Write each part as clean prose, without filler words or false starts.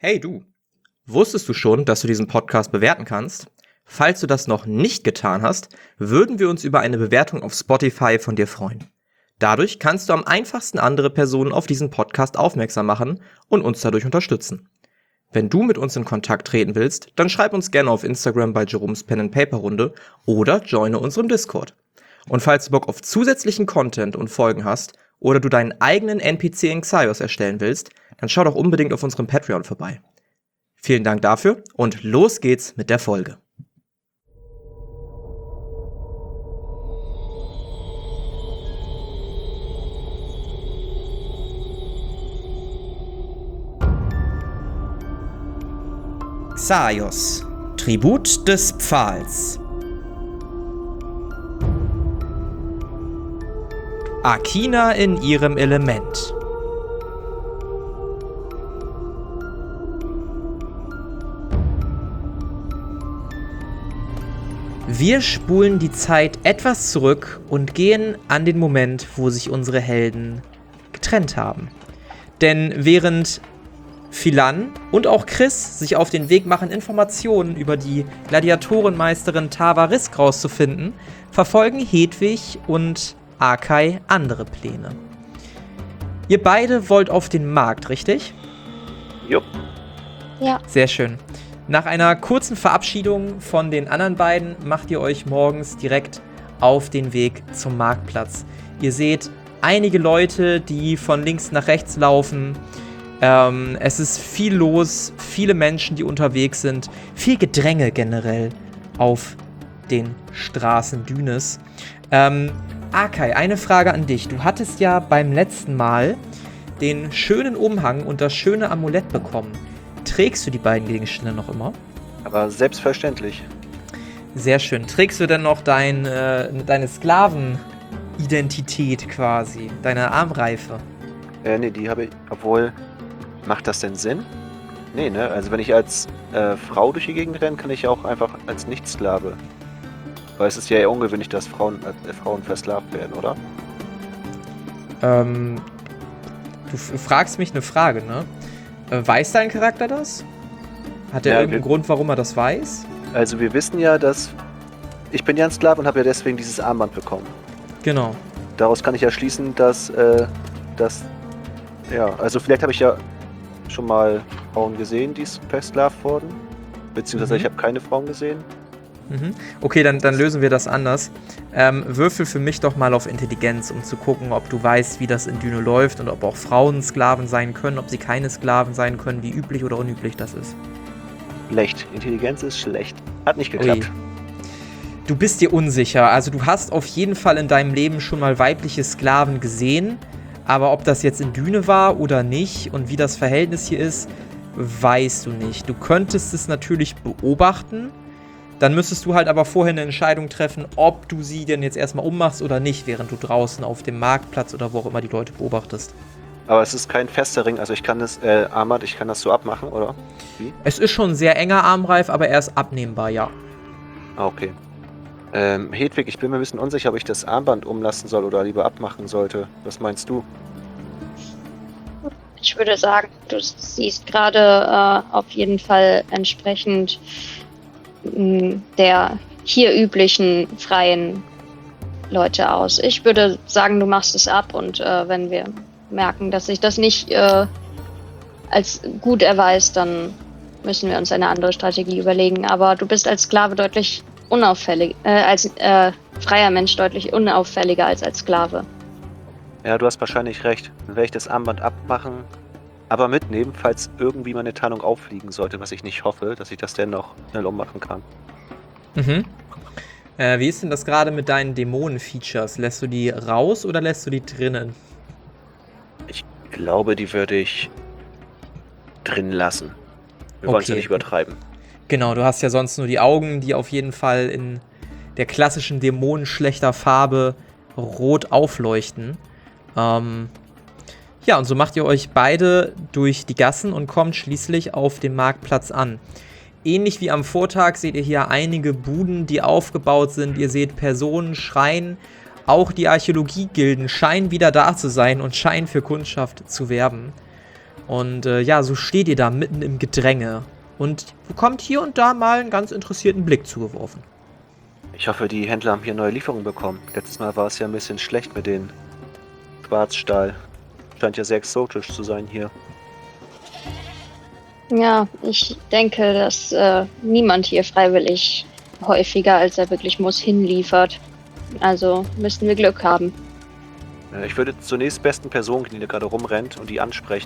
Hey du, wusstest du schon, dass du diesen Podcast bewerten kannst? Falls du das noch nicht getan hast, würden wir uns über eine Bewertung auf Spotify von dir freuen. Dadurch kannst du am einfachsten andere Personen auf diesen Podcast aufmerksam machen und uns dadurch unterstützen. Wenn du mit uns in Kontakt treten willst, dann schreib uns gerne auf Instagram bei Jerome's Pen & Paper Runde oder joine unserem Discord. Und falls du Bock auf zusätzlichen Content und Folgen hast oder du deinen eigenen NPC in Xaios erstellen willst, dann schau doch unbedingt auf unserem Patreon vorbei. Vielen Dank dafür und los geht's mit der Folge. Xaios, Tribut des Pfahls. Akina in ihrem Element. Wir spulen die Zeit etwas zurück und gehen an den Moment, wo sich unsere Helden getrennt haben. Denn während Philan und auch Chris sich auf den Weg machen, Informationen über die Gladiatorenmeisterin Tavarisk rauszufinden, verfolgen Hedwig und Akai andere Pläne. Ihr beide wollt auf den Markt, richtig? Jupp. Ja. Sehr schön. Nach einer kurzen Verabschiedung von den anderen beiden macht ihr euch morgens direkt auf den Weg zum Marktplatz. Ihr seht einige Leute, die von links nach rechts laufen. Es ist viel los, viele Menschen, die unterwegs sind. Viel Gedränge generell auf den Straßen Dünes. Akai, eine Frage an dich. Du hattest ja beim letzten Mal den schönen Umhang und das schöne Amulett bekommen. Trägst du die beiden Gegenstände noch immer? Aber selbstverständlich. Sehr schön. Trägst du denn noch deine Sklavenidentität quasi? Deine Armreife? Nee, die habe ich. Obwohl, macht das denn Sinn? Nee, ne? Also wenn ich als Frau durch die Gegend renne, kann ich auch einfach als Nicht-Sklave. Weil es ist ja eher ungewöhnlich, dass Frauen versklavt werden, oder? Du fragst mich eine Frage, ne? Weiß dein Charakter das? Hat er irgendeinen Grund, warum er das weiß? Also wir wissen ja, dass ich bin ja ein Sklave und habe ja deswegen dieses Armband bekommen. Genau. Daraus kann ich ja schließen, dass also vielleicht habe ich ja schon mal Frauen gesehen, die versklavt wurden. Beziehungsweise ich habe keine Frauen gesehen. Okay, dann lösen wir das anders. Würfel für mich doch mal auf Intelligenz, um zu gucken, ob du weißt, wie das in Düne läuft und ob auch Frauen Sklaven sein können, ob sie keine Sklaven sein können, wie üblich oder unüblich das ist. Schlecht. Intelligenz ist schlecht. Hat nicht geklappt. Ui. Du bist dir unsicher. Also du hast auf jeden Fall in deinem Leben schon mal weibliche Sklaven gesehen, aber ob das jetzt in Düne war oder nicht und wie das Verhältnis hier ist, weißt du nicht. Du könntest es natürlich beobachten. Dann müsstest du halt aber vorher eine Entscheidung treffen, ob du sie denn jetzt erstmal ummachst oder nicht, während du draußen auf dem Marktplatz oder wo auch immer die Leute beobachtest. Aber es ist kein fester Ring, also ich kann das, Armband, ich kann das so abmachen, oder? Wie? Es ist schon ein sehr enger Armreif, aber er ist abnehmbar, ja. Ah, okay. Hedwig, ich bin mir ein bisschen unsicher, ob ich das Armband umlassen soll oder lieber abmachen sollte. Was meinst du? Ich würde sagen, du siehst gerade auf jeden Fall entsprechend der hier üblichen freien Leute aus. Ich würde sagen, du machst es ab und wenn wir merken, dass sich das nicht als gut erweist, dann müssen wir uns eine andere Strategie überlegen. Aber du bist als Sklave deutlich unauffällig, als freier Mensch deutlich unauffälliger als Sklave. Ja, du hast wahrscheinlich recht. Dann werde ich das Armband abmachen, aber mitnehmen, falls irgendwie meine Tarnung auffliegen sollte, was ich nicht hoffe, dass ich das dennoch schnell ummachen kann. Wie ist denn das gerade mit deinen Dämonen-Features? Lässt du die raus oder lässt du die drinnen? Ich glaube, die würde ich drin lassen. Wir wollen es ja nicht übertreiben. Genau, du hast ja sonst nur die Augen, die auf jeden Fall in der klassischen dämonenschlechter Farbe rot aufleuchten. Ja, und so macht ihr euch beide durch die Gassen und kommt schließlich auf dem Marktplatz an. Ähnlich wie am Vortag seht ihr hier einige Buden, die aufgebaut sind. Ihr seht Personen schreien. Auch die Archäologiegilden scheinen wieder da zu sein und scheinen für Kundschaft zu werben. Und ja, so steht ihr da mitten im Gedränge und bekommt hier und da mal einen ganz interessierten Blick zugeworfen. Ich hoffe, die Händler haben hier neue Lieferungen bekommen. Letztes Mal war es ja ein bisschen schlecht mit den Schwarzstahl. Scheint ja sehr exotisch zu sein hier. Ja, ich denke, dass niemand hier freiwillig häufiger, als er wirklich muss, hinliefert. Also müssten wir Glück haben. Ich würde zur nächstbesten Person gehen, die da gerade rumrennt und die ansprechen.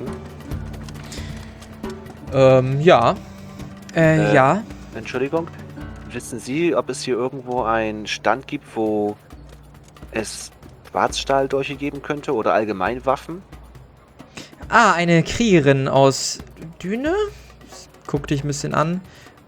Ja. Ja. Entschuldigung. Wissen Sie, ob es hier irgendwo einen Stand gibt, wo es Schwarzstahldolche geben könnte oder allgemein Waffen? Ah, eine Kriegerin aus Düne? Guck dich ein bisschen an.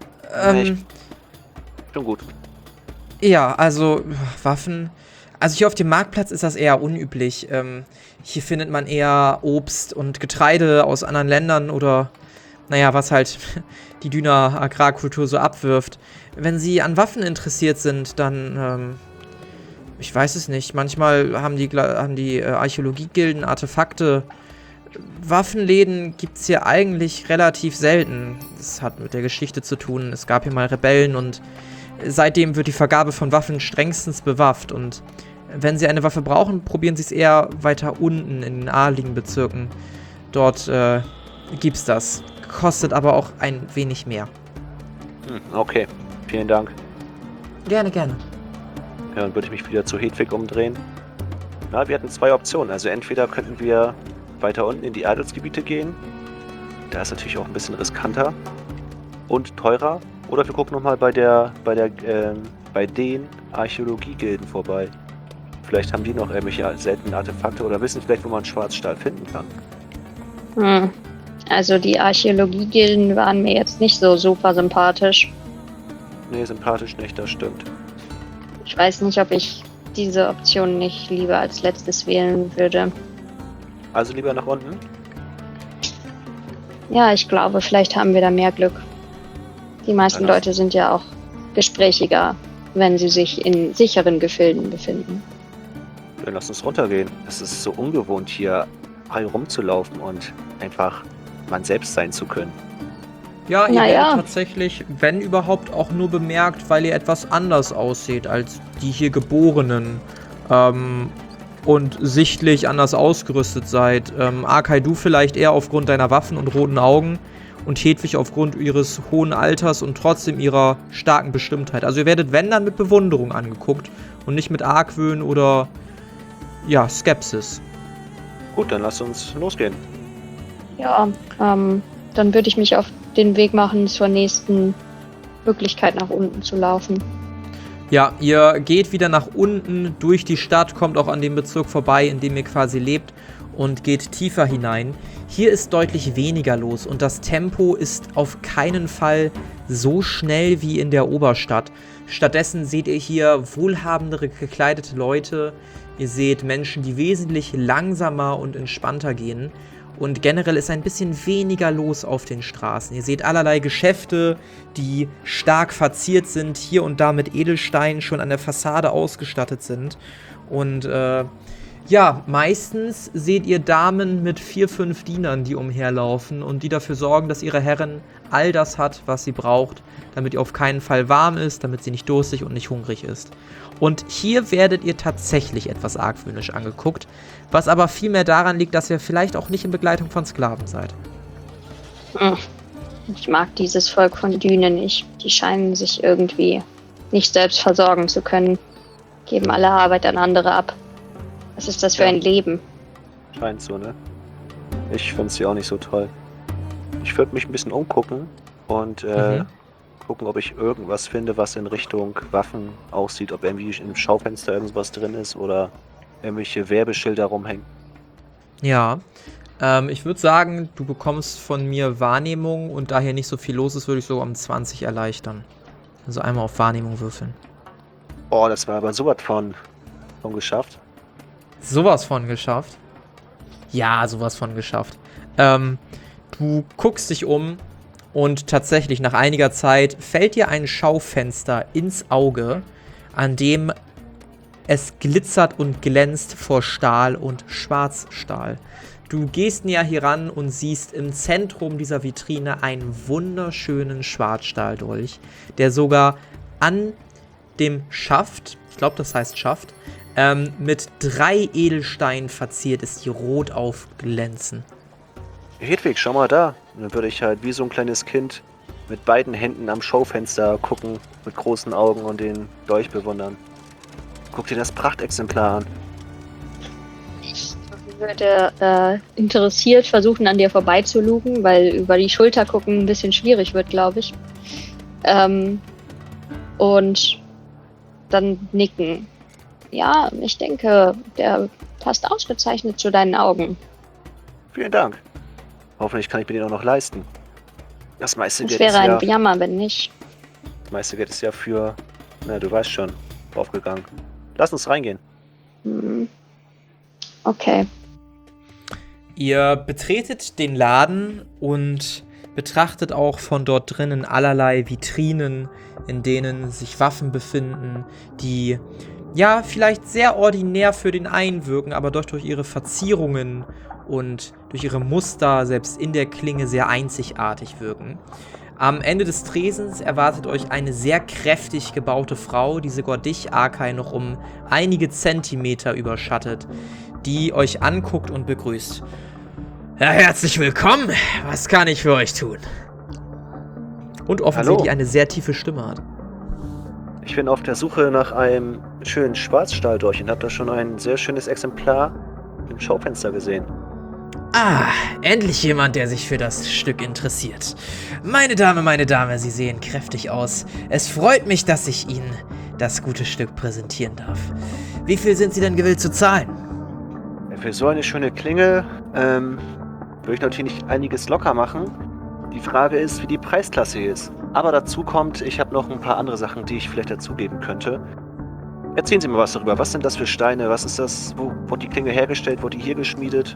Schon gut. Ja, also Waffen. Also hier auf dem Marktplatz ist das eher unüblich. Hier findet man eher Obst und Getreide aus anderen Ländern oder, naja, was halt die Düner Agrarkultur so abwirft. Wenn Sie an Waffen interessiert sind, dann, ich weiß es nicht. Manchmal haben die Archäologiegilden Artefakte. Waffenläden gibt es hier eigentlich relativ selten. Das hat mit der Geschichte zu tun. Es gab hier mal Rebellen und seitdem wird die Vergabe von Waffen strengstens bewafft. Und wenn Sie eine Waffe brauchen, probieren Sie es eher weiter unten in den adligen Bezirken. Dort gibt's das. Kostet aber auch ein wenig mehr. Okay, vielen Dank. Gerne, gerne. Ja, dann würde ich mich wieder zu Hedwig umdrehen. Na, wir hatten zwei Optionen. Also entweder könnten wir weiter unten in die Adelsgebiete gehen. Da ist natürlich auch ein bisschen riskanter und teurer. Oder wir gucken nochmal bei den Archäologiegilden vorbei. Vielleicht haben die noch irgendwelche seltenen Artefakte oder wissen vielleicht, wo man Schwarzstahl finden kann. Also die Archäologiegilden waren mir jetzt nicht so super sympathisch. Nee, sympathisch nicht, das stimmt. Ich weiß nicht, ob ich diese Option nicht lieber als letztes wählen würde. Also lieber nach unten? Ja, ich glaube, vielleicht haben wir da mehr Glück. Die meisten Leute sind ja auch gesprächiger, wenn sie sich in sicheren Gefilden befinden. Dann lass uns runtergehen. Es ist so ungewohnt, hier frei rumzulaufen und einfach man selbst sein zu können. Ja, ihr werdet tatsächlich, wenn überhaupt, auch nur bemerkt, weil ihr etwas anders aussieht als die hier Geborenen. Und sichtlich anders ausgerüstet seid. Arkay, du vielleicht eher aufgrund deiner Waffen und roten Augen und Hedwig aufgrund ihres hohen Alters und trotzdem ihrer starken Bestimmtheit. Also ihr werdet, wenn, dann mit Bewunderung angeguckt und nicht mit Argwöhn oder, ja, Skepsis. Gut, dann lass uns losgehen. Ja, dann würde ich mich auf den Weg machen, zur nächsten Möglichkeit nach unten zu laufen. Ja, ihr geht wieder nach unten durch die Stadt, kommt auch an dem Bezirk vorbei, in dem ihr quasi lebt und geht tiefer hinein. Hier ist deutlich weniger los und das Tempo ist auf keinen Fall so schnell wie in der Oberstadt. Stattdessen seht ihr hier wohlhabendere gekleidete Leute. Ihr seht Menschen, die wesentlich langsamer und entspannter gehen. Und generell ist ein bisschen weniger los auf den Straßen. Ihr seht allerlei Geschäfte, die stark verziert sind, hier und da mit Edelsteinen schon an der Fassade ausgestattet sind. Und ja, meistens seht ihr Damen mit 4, 5 Dienern, die umherlaufen und die dafür sorgen, dass ihre Herrin all das hat, was sie braucht, damit ihr auf keinen Fall warm ist, damit sie nicht durstig und nicht hungrig ist. Und hier werdet ihr tatsächlich etwas argwöhnisch angeguckt, was aber vielmehr daran liegt, dass ihr vielleicht auch nicht in Begleitung von Sklaven seid. Ich mag dieses Volk von Düne nicht. Die scheinen sich irgendwie nicht selbst versorgen zu können. Geben alle Arbeit an andere ab. Was ist das für ein Leben? Scheint so, ne? Ich find's sie auch nicht so toll. Ich würde mich ein bisschen umgucken und gucken, ob ich irgendwas finde, was in Richtung Waffen aussieht. Ob irgendwie im Schaufenster irgendwas drin ist oder irgendwelche Werbeschilder rumhängen. Ja, ich würde sagen, du bekommst von mir Wahrnehmung und da hier nicht so viel los ist, würde ich so um 20 erleichtern. Also einmal auf Wahrnehmung würfeln. Oh, das war aber sowas von geschafft. Sowas von geschafft? Ja, sowas von geschafft. Du guckst dich um und tatsächlich nach einiger Zeit fällt dir ein Schaufenster ins Auge, an dem es glitzert und glänzt vor Stahl und Schwarzstahl. Du gehst näher hier ran und siehst im Zentrum dieser Vitrine einen wunderschönen Schwarzstahldolch, der sogar an dem Schaft, ich glaube, das heißt Schaft, mit 3 Edelsteinen verziert ist, die rot aufglänzen. Hedwig, schau mal da. Und dann würde ich halt wie so ein kleines Kind mit beiden Händen am Schaufenster gucken, mit großen Augen und den Dolch bewundern. Guck dir das Prachtexemplar an. Ich würde interessiert versuchen, an dir vorbeizulugen, weil über die Schulter gucken ein bisschen schwierig wird, glaube ich. Und dann nicken. Ja, ich denke, der passt ausgezeichnet zu deinen Augen. Vielen Dank. Hoffentlich kann ich mir den auch noch leisten. Das meiste Es Geld wäre ist ja, ein Jammer, wenn nicht. das meiste Geld ist ja für, na, du weißt schon, draufgegangen. Lass uns reingehen. Hm. Okay. Ihr betretet den Laden und betrachtet auch von dort drinnen allerlei Vitrinen, in denen sich Waffen befinden, die ja vielleicht sehr ordinär für den einen wirken, aber doch durch ihre Verzierungen und durch ihre Muster selbst in der Klinge sehr einzigartig wirken. Am Ende des Tresens erwartet euch eine sehr kräftig gebaute Frau, die sogar dich, Arkai, noch um einige Zentimeter überschattet, die euch anguckt und begrüßt. Ja, herzlich willkommen. Was kann ich für euch tun? Und offensichtlich Hallo. eine sehr tiefe Stimme hat. Ich bin auf der Suche nach einem schönen Schwarzstahldolch und habe da schon ein sehr schönes Exemplar im Schaufenster gesehen. Ah, endlich jemand, der sich für das Stück interessiert. Meine Dame, Sie sehen kräftig aus. Es freut mich, dass ich Ihnen das gute Stück präsentieren darf. Wie viel sind Sie denn gewillt zu zahlen? Für so eine schöne Klinge würde ich natürlich einiges locker machen. Die Frage ist, wie die Preisklasse hier ist. Aber dazu kommt, ich habe noch ein paar andere Sachen, die ich vielleicht dazugeben könnte. Erzählen Sie mir was darüber. Was sind das für Steine? Was ist das? Wo wurde die Klinge hergestellt? Wurde die hier geschmiedet?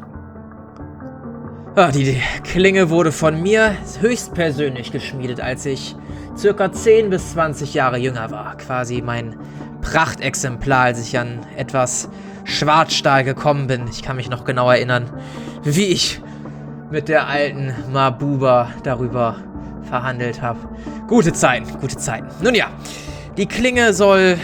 Ah, die Klinge wurde von mir höchstpersönlich geschmiedet, als ich circa 10 bis 20 Jahre jünger war. Quasi mein Prachtexemplar, als ich an etwas Schwarzstahl gekommen bin. Ich kann mich noch genau erinnern, wie ich mit der alten Mabuba darüber verhandelt habe. Gute Zeiten, gute Zeiten. Nun ja, die Klinge soll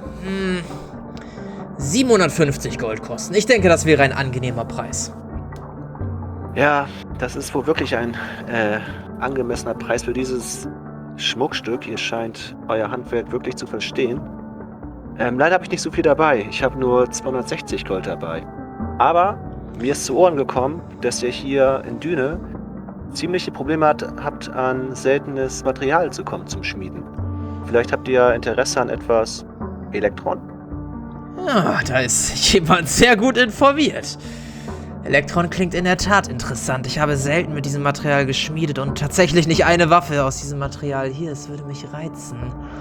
750 Gold kosten. Ich denke, das wäre ein angenehmer Preis. Ja, das ist wohl wirklich ein angemessener Preis für dieses Schmuckstück. Ihr scheint euer Handwerk wirklich zu verstehen. Leider habe ich nicht so viel dabei. Ich habe nur 260 Gold dabei. Aber mir ist zu Ohren gekommen, dass ihr hier in Düne ziemliche Probleme habt, an seltenes Material zu kommen zum Schmieden. Vielleicht habt ihr Interesse an etwas Elektron? Ah, da ist jemand sehr gut informiert. Elektron klingt in der Tat interessant. Ich habe selten mit diesem Material geschmiedet und tatsächlich nicht eine Waffe aus diesem Material hier. Es würde mich reizen.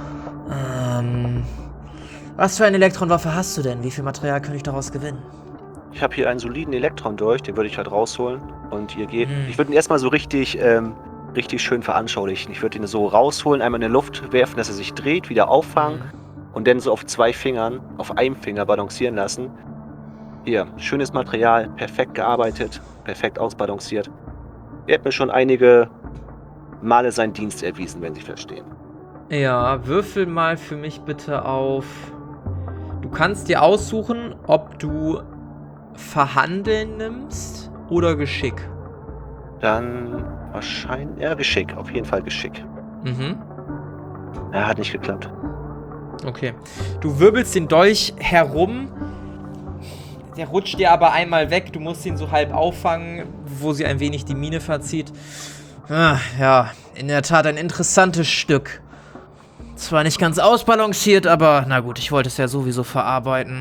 Was für eine Elektronwaffe hast du denn? Wie viel Material könnte ich daraus gewinnen? Ich habe hier einen soliden Elektron-Dolch, den würde ich halt rausholen. Und ihr geht. Ich würde ihn erstmal so richtig schön veranschaulichen. Ich würde ihn so rausholen, einmal in die Luft werfen, dass er sich dreht, wieder auffangen und dann so auf 2 Fingern, auf einem Finger balancieren lassen. Hier, schönes Material, perfekt gearbeitet, perfekt ausbalanciert. Er hat mir schon einige Male seinen Dienst erwiesen, wenn Sie verstehen. Ja, würfel mal für mich bitte auf. Du kannst dir aussuchen, ob du Verhandeln nimmst oder Geschick. Dann wahrscheinlich, ja, Geschick, auf jeden Fall Geschick. Mhm. Ja, hat nicht geklappt. Okay. Du wirbelst den Dolch herum. Der rutscht dir aber einmal weg. Du musst ihn so halb auffangen, wo sie ein wenig die Miene verzieht. Ah, ja, in der Tat ein interessantes Stück. Zwar nicht ganz ausbalanciert, aber na gut, ich wollte es ja sowieso verarbeiten.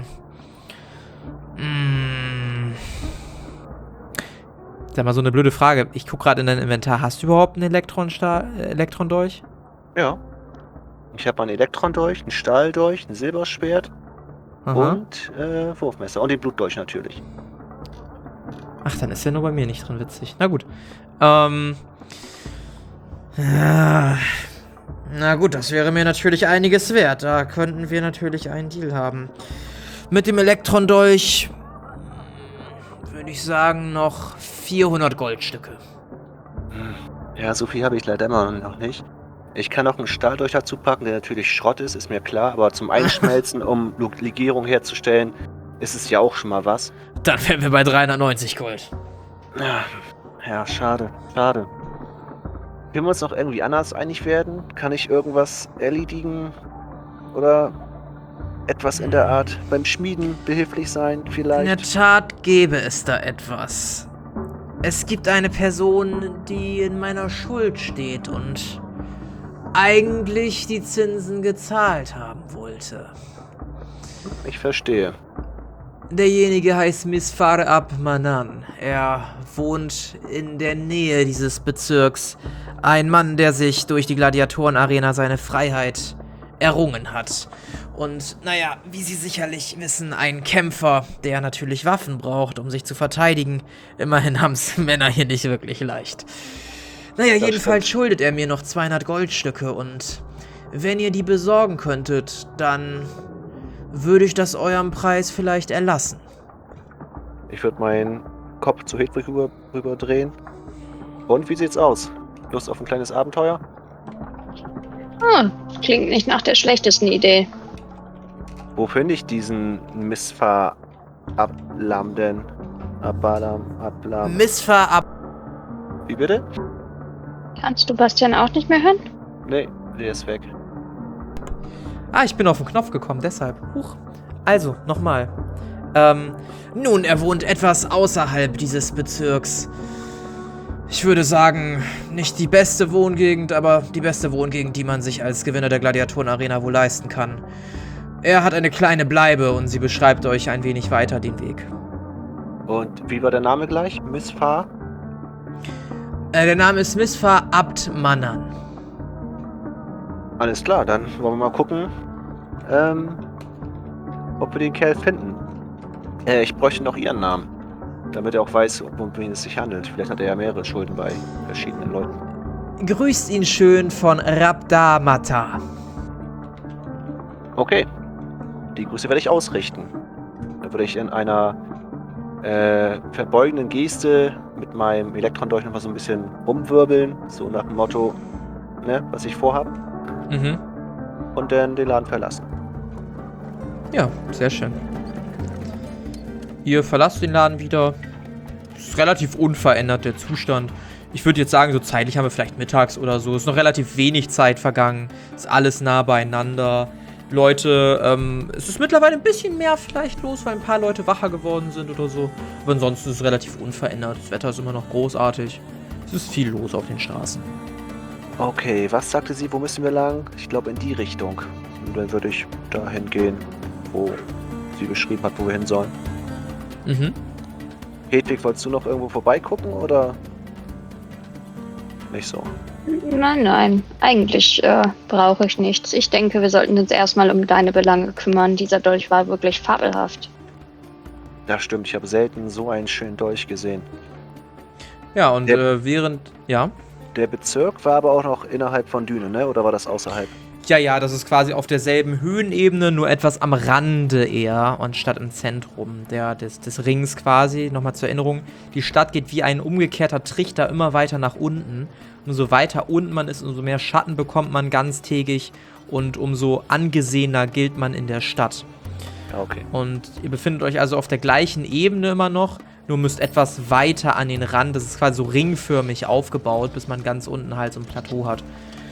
Sag mal, so eine blöde Frage. Ich guck gerade in dein Inventar. Hast du überhaupt einen Elektron-Dolch? Ja. Ich habe einen Elektron-Dolch, einen Stahldolch, ein Silberschwert und Wurfmesser. Und den Blutdolch natürlich. Ach, dann ist ja nur bei mir nicht drin, witzig. Na gut. Ja. Na gut, das wäre mir natürlich einiges wert. Da könnten wir natürlich einen Deal haben. Mit dem Elektron-Dolch würde würde ich sagen, noch 400 Goldstücke. Ja, so viel habe ich leider immer noch nicht. Ich kann noch einen Stahl durch dazu packen, der natürlich Schrott ist mir klar, aber zum Einschmelzen, um Legierung herzustellen, ist es ja auch schon mal was. Dann wären wir bei 390 Gold. Ja, schade. Können wir uns noch irgendwie anders einig werden? Kann ich irgendwas erledigen? Oder etwas in der Art beim Schmieden behilflich sein, In vielleicht? der Tat gäbe es da etwas. Es gibt eine Person, die in meiner Schuld steht und eigentlich die Zinsen gezahlt haben wollte. Ich verstehe. Derjenige heißt Misfar Ab Manan. Er wohnt in der Nähe dieses Bezirks. Ein Mann, der sich durch die Gladiatorenarena seine Freiheit errungen hat. Und naja, wie Sie sicherlich wissen, ein Kämpfer, der natürlich Waffen braucht, um sich zu verteidigen. Immerhin haben's Männer hier nicht wirklich leicht. Naja, jedenfalls schuldet er mir noch 200 Goldstücke und wenn ihr die besorgen könntet, dann würde ich das eurem Preis vielleicht erlassen. Ich würde meinen Kopf zu Hedwig rüberdrehen. Und wie sieht's aus? Lust auf ein kleines Abenteuer? Klingt nicht nach der schlechtesten Idee. Wo finde ich diesen Misfar Ablam denn? Ablam. Misfar Ab... Wie bitte? Kannst du Bastian auch nicht mehr hören? Nee, der ist weg. Ich bin auf den Knopf gekommen, deshalb. Huch. Also, nochmal. Nun, er wohnt etwas außerhalb dieses Bezirks. Ich würde sagen, nicht die beste Wohngegend, aber die beste Wohngegend, die man sich als Gewinner der Gladiatorenarena wohl leisten kann. Er hat eine kleine Bleibe und sie beschreibt euch ein wenig weiter den Weg. Und wie war der Name gleich? Misfar? Der Name ist Misfar Abd Manan. Alles klar, dann wollen wir mal gucken, ob wir den Kerl finden. Ich bräuchte noch ihren Namen, damit er auch weiß, um wen es sich handelt. Vielleicht hat er ja mehrere Schulden bei verschiedenen Leuten. Grüßt ihn schön von Rabda Mata. Okay, die Grüße werde ich ausrichten. Da würde ich in einer verbeugenden Geste mit meinem Elektron-Dolch noch mal so ein bisschen rumwirbeln, so nach dem Motto, ne, was ich vorhabe. Mhm. Und dann den Laden verlassen. Ja, sehr schön. Ihr verlasst den Laden wieder. Es ist relativ unverändert, der Zustand. Ich würde jetzt sagen, so zeitlich haben wir vielleicht mittags oder so. Es ist noch relativ wenig Zeit vergangen. Ist alles nah beieinander. Leute, es ist mittlerweile ein bisschen mehr vielleicht los, weil ein paar Leute wacher geworden sind oder so. Aber ansonsten ist es relativ unverändert. Das Wetter ist immer noch großartig. Es ist viel los auf den Straßen. Okay, was sagte sie, wo müssen wir lang? Ich glaube in die Richtung. Und dann würde ich dahin gehen, wo sie beschrieben hat, wo wir hin sollen. Mhm. Hedwig, wolltest du noch irgendwo vorbeigucken oder nicht so? Nein. Eigentlich brauche ich nichts. Ich denke, wir sollten uns erstmal um deine Belange kümmern. Dieser Dolch war wirklich fabelhaft. Das stimmt, ich habe selten so einen schönen Dolch gesehen. Ja, und ja. Der Bezirk war aber auch noch innerhalb von Düne, ne? Oder war das außerhalb? Ja, das ist quasi auf derselben Höhenebene, nur etwas am Rande eher, anstatt im Zentrum des Rings quasi. Nochmal zur Erinnerung, die Stadt geht wie ein umgekehrter Trichter immer weiter nach unten. Umso weiter unten man ist, umso mehr Schatten bekommt man ganztägig und umso angesehener gilt man in der Stadt. Okay. Und ihr befindet euch also auf der gleichen Ebene immer noch, nur müsst etwas weiter an den Rand. Das ist quasi so ringförmig aufgebaut, bis man ganz unten halt so ein Plateau hat.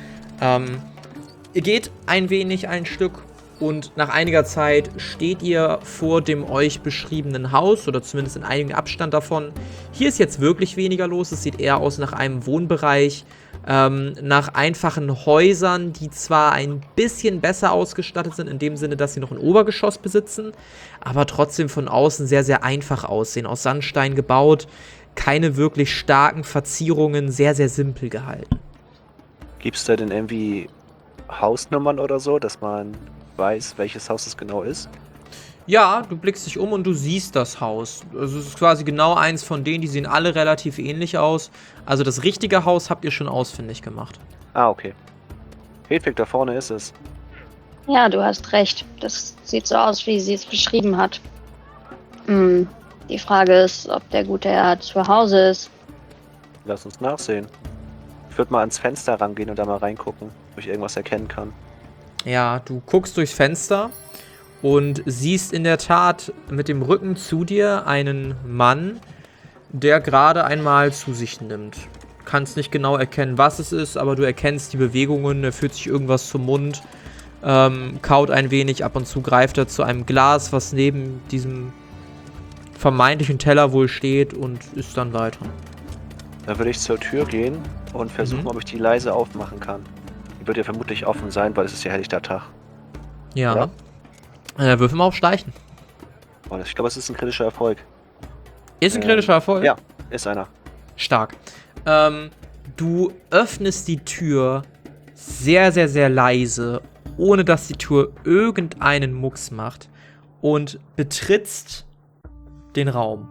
Ihr geht ein Stück und nach einiger Zeit steht ihr vor dem euch beschriebenen Haus oder zumindest in einigem Abstand davon. Hier ist jetzt wirklich weniger los. Es sieht eher aus nach einem Wohnbereich, nach einfachen Häusern, die zwar ein bisschen besser ausgestattet sind, in dem Sinne, dass sie noch ein Obergeschoss besitzen, aber trotzdem von außen sehr, sehr einfach aussehen. Aus Sandstein gebaut, keine wirklich starken Verzierungen, sehr, sehr simpel gehalten. Gibt es da denn irgendwie Hausnummern oder so, dass man weiß, welches Haus es genau ist? Ja, du blickst dich um und du siehst das Haus. Also es ist quasi genau eins von denen, die sehen alle relativ ähnlich aus. Also das richtige Haus habt ihr schon ausfindig gemacht. Ah, okay. Hedwig, da vorne ist es. Ja, du hast recht. Das sieht so aus, wie sie es beschrieben hat. Die Frage ist, ob der gute Herr zu Hause ist. Lass uns nachsehen. Ich würde mal ans Fenster rangehen und da mal reingucken, ob ich irgendwas erkennen kann. Ja, du guckst durchs Fenster und siehst in der Tat mit dem Rücken zu dir einen Mann, der gerade einmal zu sich nimmt. Kannst nicht genau erkennen, was es ist, aber du erkennst die Bewegungen, er führt sich irgendwas zum Mund, kaut ein wenig, ab und zu greift er zu einem Glas, was neben diesem vermeintlichen Teller wohl steht und isst dann weiter. Dann würde ich zur Tür gehen und versuchen, ob ich die leise aufmachen kann. Die wird ja vermutlich offen sein, weil es ist ja helllichter Tag. Ja. Würfel mal auf Schleichen. Oh, ich glaube, es ist ein kritischer Erfolg. Ist ein kritischer Erfolg? Ja, ist einer. Stark. Du öffnest die Tür sehr, sehr, sehr leise, ohne dass die Tür irgendeinen Mucks macht und betrittst den Raum.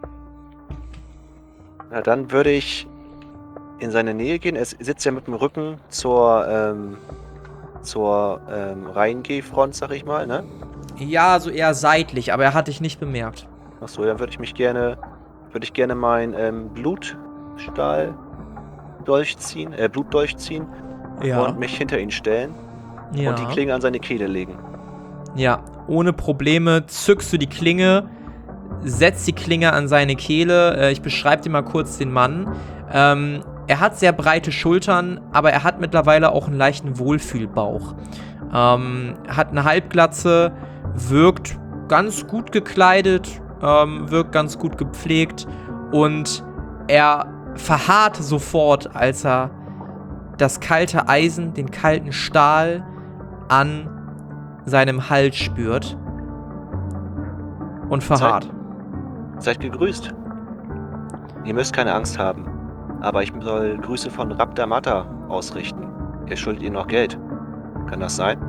Na, dann würde ich in seine Nähe gehen. Er sitzt ja mit dem Rücken zur Reingehfront, sag ich mal, ne? Ja, so eher seitlich, aber er hat dich nicht bemerkt. Achso, dann würde ich gerne mein Blutdolch ziehen und mich hinter ihn stellen und die Klinge an seine Kehle legen. Ja, ohne Probleme zückst du die Klinge, setzt die Klinge an seine Kehle. Ich beschreibe dir mal kurz den Mann. Er hat sehr breite Schultern, aber er hat mittlerweile auch einen leichten Wohlfühlbauch. Hat eine Halbglatze, wirkt ganz gut gekleidet, wirkt ganz gut gepflegt und er verharrt sofort, als er das kalte Eisen, den kalten Stahl an seinem Hals spürt und verharrt. Seid gegrüßt. Ihr müsst keine Angst haben, aber ich soll Grüße von Raptor Mata ausrichten. Ihr schuldet ihr noch Geld. Kann das sein?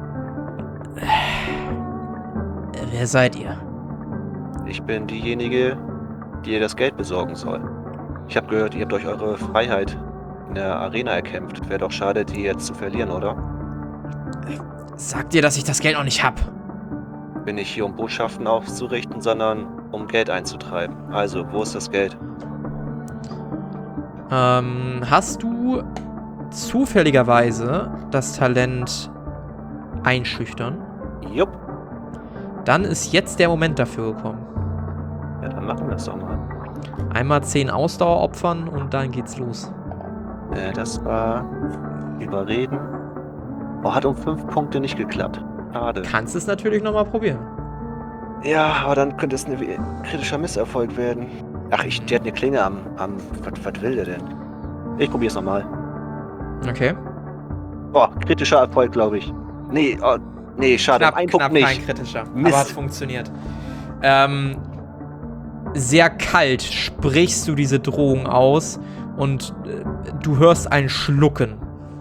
Wer seid ihr? Ich bin diejenige, die ihr das Geld besorgen soll. Ich habe gehört, ihr habt euch eure Freiheit in der Arena erkämpft. Wäre doch schade, die jetzt zu verlieren, oder? Sagt dir, dass ich das Geld noch nicht hab? Bin nicht hier, um Botschaften aufzurichten, sondern um Geld einzutreiben. Also, wo ist das Geld? Hast du zufälligerweise das Talent einschüchtern? Jupp. Dann ist jetzt der Moment dafür gekommen. Ja, dann machen wir das doch mal. Einmal 10 Ausdauer opfern und dann geht's los. Das war Überreden. Oh, hat um 5 Punkte nicht geklappt. Schade. Kannst es natürlich nochmal probieren. Ja, aber dann könnte es ein kritischer Misserfolg werden. Ach, der hat eine Klinge am was will der denn? Ich probier's nochmal. Okay. Oh, kritischer Erfolg, glaube ich. Nee, schade. Ein Punkt nicht. Kein kritischer. Mist. Aber hat funktioniert. Sehr kalt sprichst du diese Drohung aus und du hörst ein Schlucken.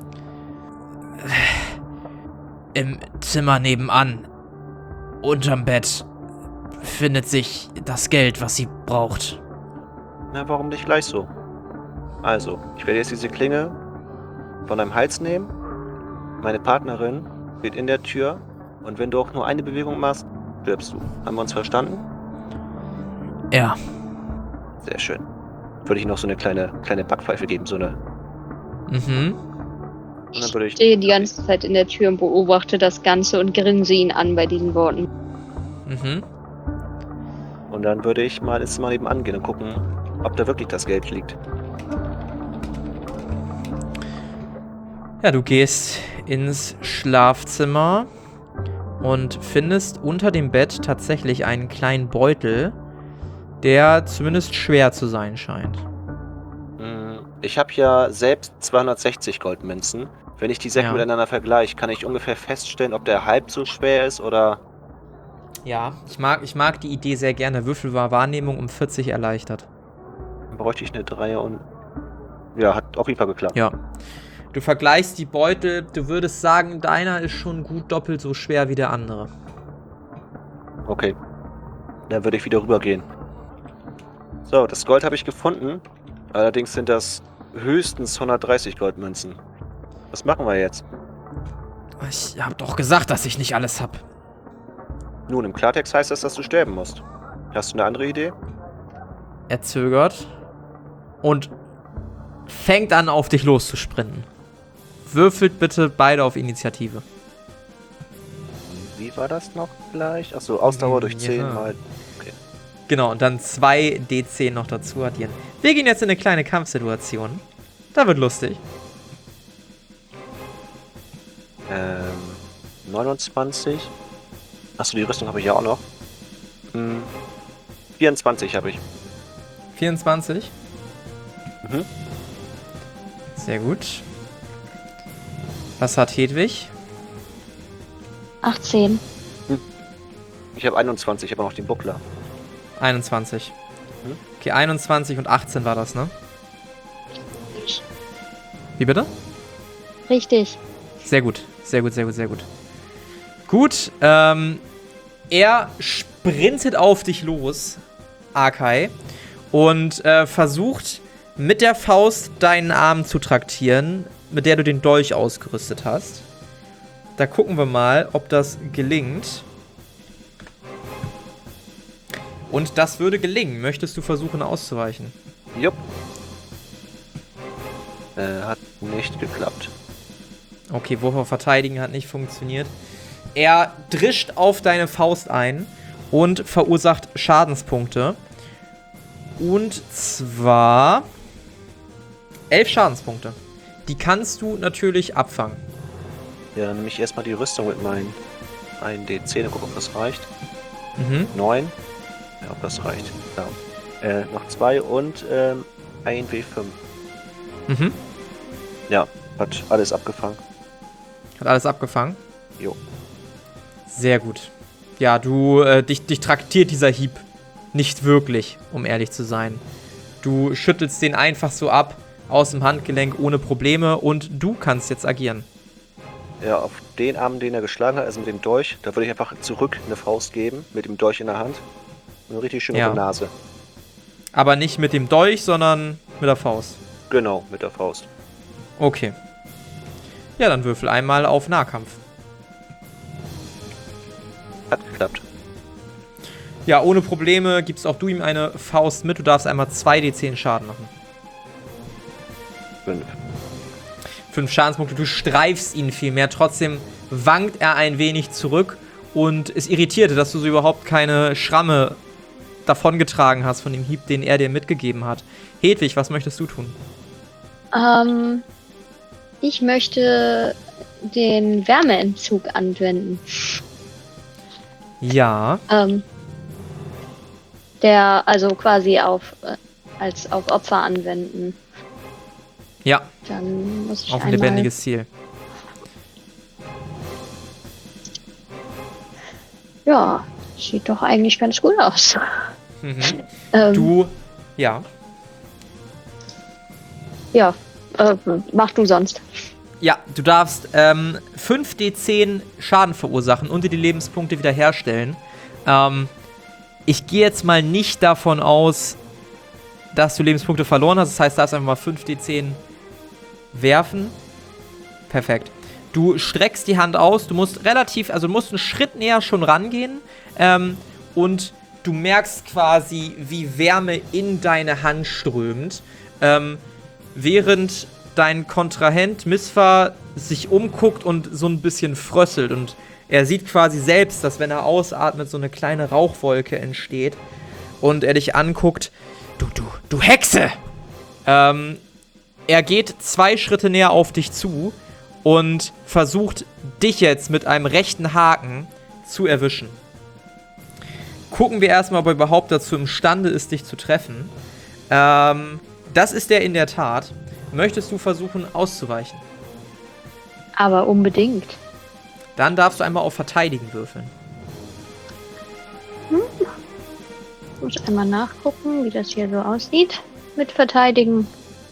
Im Zimmer nebenan, unterm Bett, findet sich das Geld, was sie braucht. Na, warum nicht gleich so? Also, ich werde jetzt diese Klinge von deinem Hals nehmen. Meine Partnerin steht in der Tür und wenn du auch nur eine Bewegung machst, stirbst du. Haben wir uns verstanden? Ja. Sehr schön. Würde ich noch so eine kleine Backpfeife geben, so eine. Mhm. Und dann würde Ich stehe die ganze Zeit in der Tür und beobachte das Ganze und grinse ihn an bei diesen Worten. Mhm. Und dann würde ich mal ins Zimmer nebenan gehen und gucken, ob da wirklich das Geld liegt. Ja, du gehst ins Schlafzimmer und findest unter dem Bett tatsächlich einen kleinen Beutel, der zumindest schwer zu sein scheint. Ich habe ja selbst 260 Goldmünzen. Wenn ich die Säcke miteinander vergleiche, kann ich ungefähr feststellen, ob der halb so schwer ist oder... Ja, ich mag die Idee sehr gerne. Würfel war Wahrnehmung um 40 erleichtert. Dann bräuchte ich eine 3 und... Ja, hat auf jeden Fall geklappt. Ja. Du vergleichst die Beutel, du würdest sagen, deiner ist schon gut doppelt so schwer wie der andere. Okay. Dann würde ich wieder rübergehen. So, das Gold habe ich gefunden. Allerdings sind das höchstens 130 Goldmünzen. Was machen wir jetzt? Ich hab doch gesagt, dass ich nicht alles hab. Nun, im Klartext heißt das, dass du sterben musst. Hast du eine andere Idee? Er zögert und fängt an, auf dich loszusprinten. Würfelt bitte beide auf Initiative. Wie war das noch gleich? Achso, Ausdauer durch 10 Ja. mal. Genau, und dann 2 D10 noch dazu addieren. Wir gehen jetzt in eine kleine Kampfsituation. Da wird lustig. 29. Achso, die Rüstung habe ich ja auch noch. 24 habe ich. 24. Mhm. Sehr gut. Was hat Hedwig? 18. Ich habe 21, ich habe noch den Buckler. 21. Hm? Okay, 21 und 18 war das, ne? Wie bitte? Richtig. Sehr gut, sehr gut, sehr gut, sehr gut. Gut, er sprintet auf dich los, Arkai, und versucht mit der Faust deinen Arm zu traktieren, mit der du den Dolch ausgerüstet hast. Da gucken wir mal, ob das gelingt. Und das würde gelingen. Möchtest du versuchen auszuweichen? Jupp. Hat nicht geklappt. Okay, Wurf auf Verteidigen hat nicht funktioniert. Er drischt auf deine Faust ein und verursacht Schadenspunkte. Und zwar 11 Schadenspunkte. Die kannst du natürlich abfangen. Ja, dann nehme ich erstmal die Rüstung mit meinen 1 D10 und gucke, ob das reicht. Mhm. 9. Ja, ob das reicht. Ja. Noch 2 und 1 W5. Mhm. Ja, hat alles abgefangen. Hat alles abgefangen? Jo. Sehr gut. Ja, dich traktiert dieser Hieb nicht wirklich, um ehrlich zu sein. Du schüttelst den einfach so ab, aus dem Handgelenk ohne Probleme und du kannst jetzt agieren. Ja, auf den Arm, den er geschlagen hat, also mit dem Dolch, da würde ich einfach zurück eine Faust geben, mit dem Dolch in der Hand. Und richtig schön Ja. auf die Nase. Aber nicht mit dem Dolch, sondern mit der Faust. Genau, mit der Faust. Okay. Ja, dann würfel einmal auf Nahkampf. Hat geklappt. Ja, ohne Probleme gibst auch du ihm eine Faust mit. Du darfst einmal 2d10 Schaden machen. 5. 5 Schadenspunkte. Du streifst ihn viel mehr. Trotzdem wankt er ein wenig zurück und es irritierte, dass du so überhaupt keine Schramme davongetragen hast von dem Hieb, den er dir mitgegeben hat. Hedwig, was möchtest du tun? Ich möchte den Wärmeentzug anwenden. Ja. Der also quasi auf Opfer anwenden. Ja, Dann muss ich auf ein einmal... lebendiges Ziel. Ja, sieht doch eigentlich ganz gut aus. Mhm. Ähm, Ja. Ja, mach du sonst. Ja, du darfst 5d10 Schaden verursachen und dir die Lebenspunkte wiederherstellen. Ich gehe jetzt mal nicht davon aus, dass du Lebenspunkte verloren hast. Das heißt, du darfst einfach mal 5d10 werfen. Perfekt. Du streckst die Hand aus. Du musst du musst einen Schritt näher schon rangehen. Und du merkst quasi, wie Wärme in deine Hand strömt. Während dein Kontrahent Misfa sich umguckt und so ein bisschen frösselt. Und er sieht quasi selbst, dass wenn er ausatmet, so eine kleine Rauchwolke entsteht. Und er dich anguckt. Du Hexe! Er geht 2 Schritte näher auf dich zu und versucht, dich jetzt mit einem rechten Haken zu erwischen. Gucken wir erstmal, ob er überhaupt dazu imstande ist, dich zu treffen. Das ist er in der Tat. Möchtest du versuchen, auszuweichen? Aber unbedingt. Dann darfst du einmal auf Verteidigen würfeln. Ich muss einmal nachgucken, wie das hier so aussieht mit Verteidigen.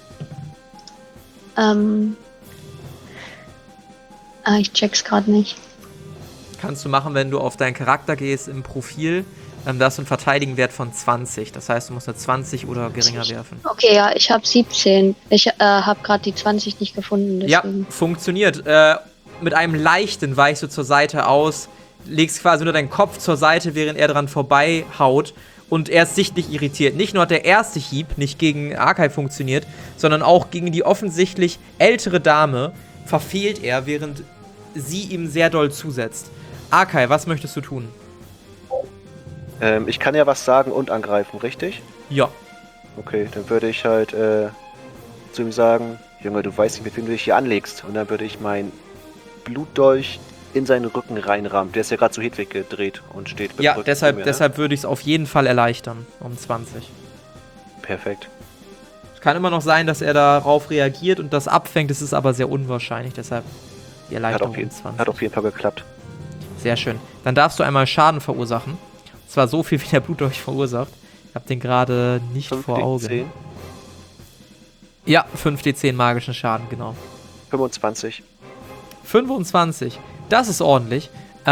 Ich check's gerade nicht. Kannst du machen, wenn du auf deinen Charakter gehst im Profil. Da hast du einen Verteidigen-Wert von 20. Das heißt, du musst eine 20 oder geringer werfen. Okay, ja, ich habe 17. Ich habe gerade die 20 nicht gefunden. Deswegen. Ja, funktioniert. Mit einem leichten weichst du zur Seite aus, legst quasi nur deinen Kopf zur Seite, während er dran vorbei haut und er ist sichtlich irritiert. Nicht nur hat der erste Hieb nicht gegen Arkai funktioniert, sondern auch gegen die offensichtlich ältere Dame verfehlt er, während sie ihm sehr doll zusetzt. Arkai, was möchtest du tun? Ich kann ja was sagen und angreifen, richtig? Ja. Okay, dann würde ich halt zu ihm sagen, Junge, du weißt nicht, mit wem du dich hier anlegst. Und dann würde ich meinen Blutdolch in seinen Rücken reinrammen. Der ist ja gerade zu Hedwig gedreht und steht mit dem Ja, Rücken deshalb, zu mir, deshalb würde ich es auf jeden Fall erleichtern. Um 20. Perfekt. Es kann immer noch sein, dass er darauf reagiert und das abfängt. Es ist aber sehr unwahrscheinlich. Deshalb die Erleichterung um 20. Hat auf jeden Fall geklappt. Sehr schön. Dann darfst du einmal Schaden verursachen. Und zwar so viel, wie der Blutdolch verursacht. Ich hab den gerade nicht vor Augen. 10, Ja, 5d10 magischen Schaden, genau. 25. 25. Das ist ordentlich.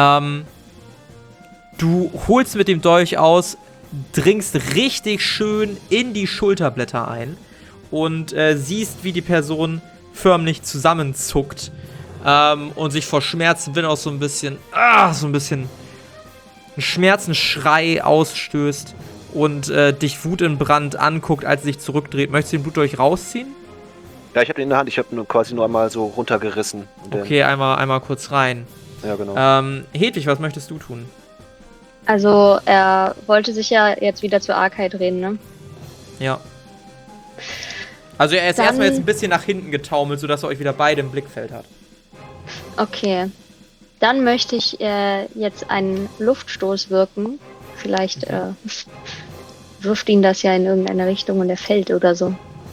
Du holst mit dem Dolch aus, dringst richtig schön in die Schulterblätter ein und siehst, wie die Person förmlich zusammenzuckt und sich vor Schmerzen auch so ein bisschen einen Schmerzensschrei ausstößt und dich wutentbrannt anguckt, als sie sich zurückdreht. Möchtest du den Blutdolch rausziehen? Ja, ich habe den in der Hand. Ich habe nur quasi nur einmal so runtergerissen. Okay, einmal kurz rein. Ja, genau. Hedwig, was möchtest du tun? Also, er wollte sich ja jetzt wieder zu Arkai drehen, ne? Ja. Also er ist Dann- erstmal jetzt ein bisschen nach hinten getaumelt, sodass er euch wieder beide im Blickfeld hat. Okay. Dann möchte ich jetzt einen Luftstoß wirken. Vielleicht wirft ihn das ja in irgendeine Richtung und er fällt oder so.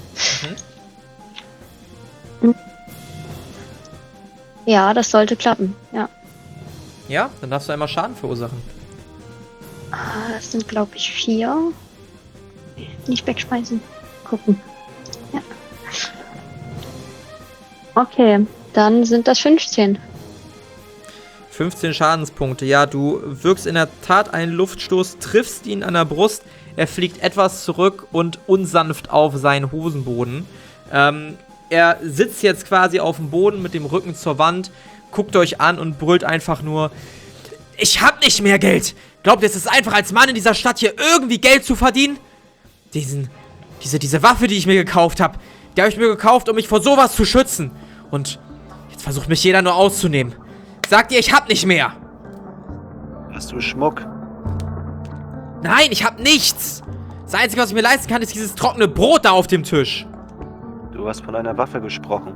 Ja, das sollte klappen. Ja. Ja, dann darfst du einmal Schaden verursachen. Das sind, glaube ich, 4. Nicht wegschmeißen. Gucken. Ja. Okay, dann sind das 15. 15 Schadenspunkte. Ja, du wirkst in der Tat einen Luftstoß, triffst ihn an der Brust. Er fliegt etwas zurück und unsanft auf seinen Hosenboden. Er sitzt jetzt quasi auf dem Boden mit dem Rücken zur Wand, guckt euch an und brüllt einfach nur: Ich hab nicht mehr Geld! Glaubt ihr, es ist einfach als Mann in dieser Stadt hier irgendwie Geld zu verdienen? Diese Waffe, die ich mir gekauft habe, die habe ich mir gekauft, um mich vor sowas zu schützen. Und jetzt versucht mich jeder nur auszunehmen. Sagt ihr, ich hab nicht mehr? Hast du Schmuck? Nein, ich hab nichts. Das Einzige, was ich mir leisten kann, ist dieses trockene Brot da auf dem Tisch. Du hast von einer Waffe gesprochen.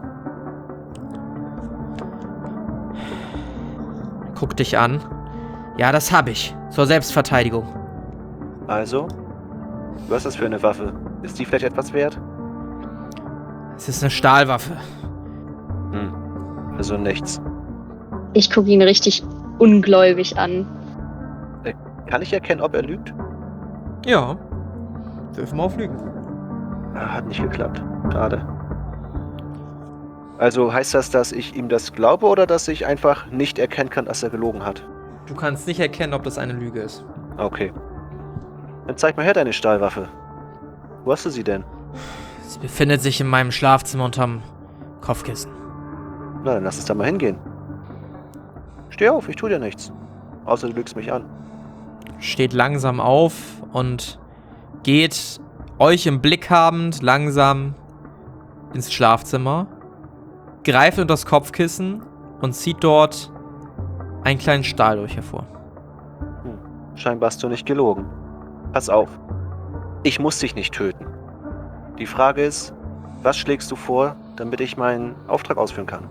Guck dich an. Ja, das hab ich. Zur Selbstverteidigung. Also? Was ist das für eine Waffe? Ist die vielleicht etwas wert? Es ist eine Stahlwaffe. Also nichts. Ich gucke ihn richtig ungläubig an. Kann ich erkennen, ob er lügt? Ja. Dürfen wir auf Lügen. Hat nicht geklappt. Schade. Also heißt das, dass ich ihm das glaube oder dass ich einfach nicht erkennen kann, dass er gelogen hat? Du kannst nicht erkennen, ob das eine Lüge ist. Okay. Dann zeig mal her deine Stahlwaffe. Wo hast du sie denn? Sie befindet sich in meinem Schlafzimmer unterm Kopfkissen. Na, dann lass uns da mal hingehen. Steh auf, ich tu dir nichts. Außer du lügst mich an. Steht langsam auf und geht, euch im Blick habend, langsam ins Schlafzimmer, greift unter das Kopfkissen und zieht dort einen kleinen Stahldolch hervor. Scheinbar hast du nicht gelogen. Pass auf. Ich muss dich nicht töten. Die Frage ist, was schlägst du vor, damit ich meinen Auftrag ausführen kann?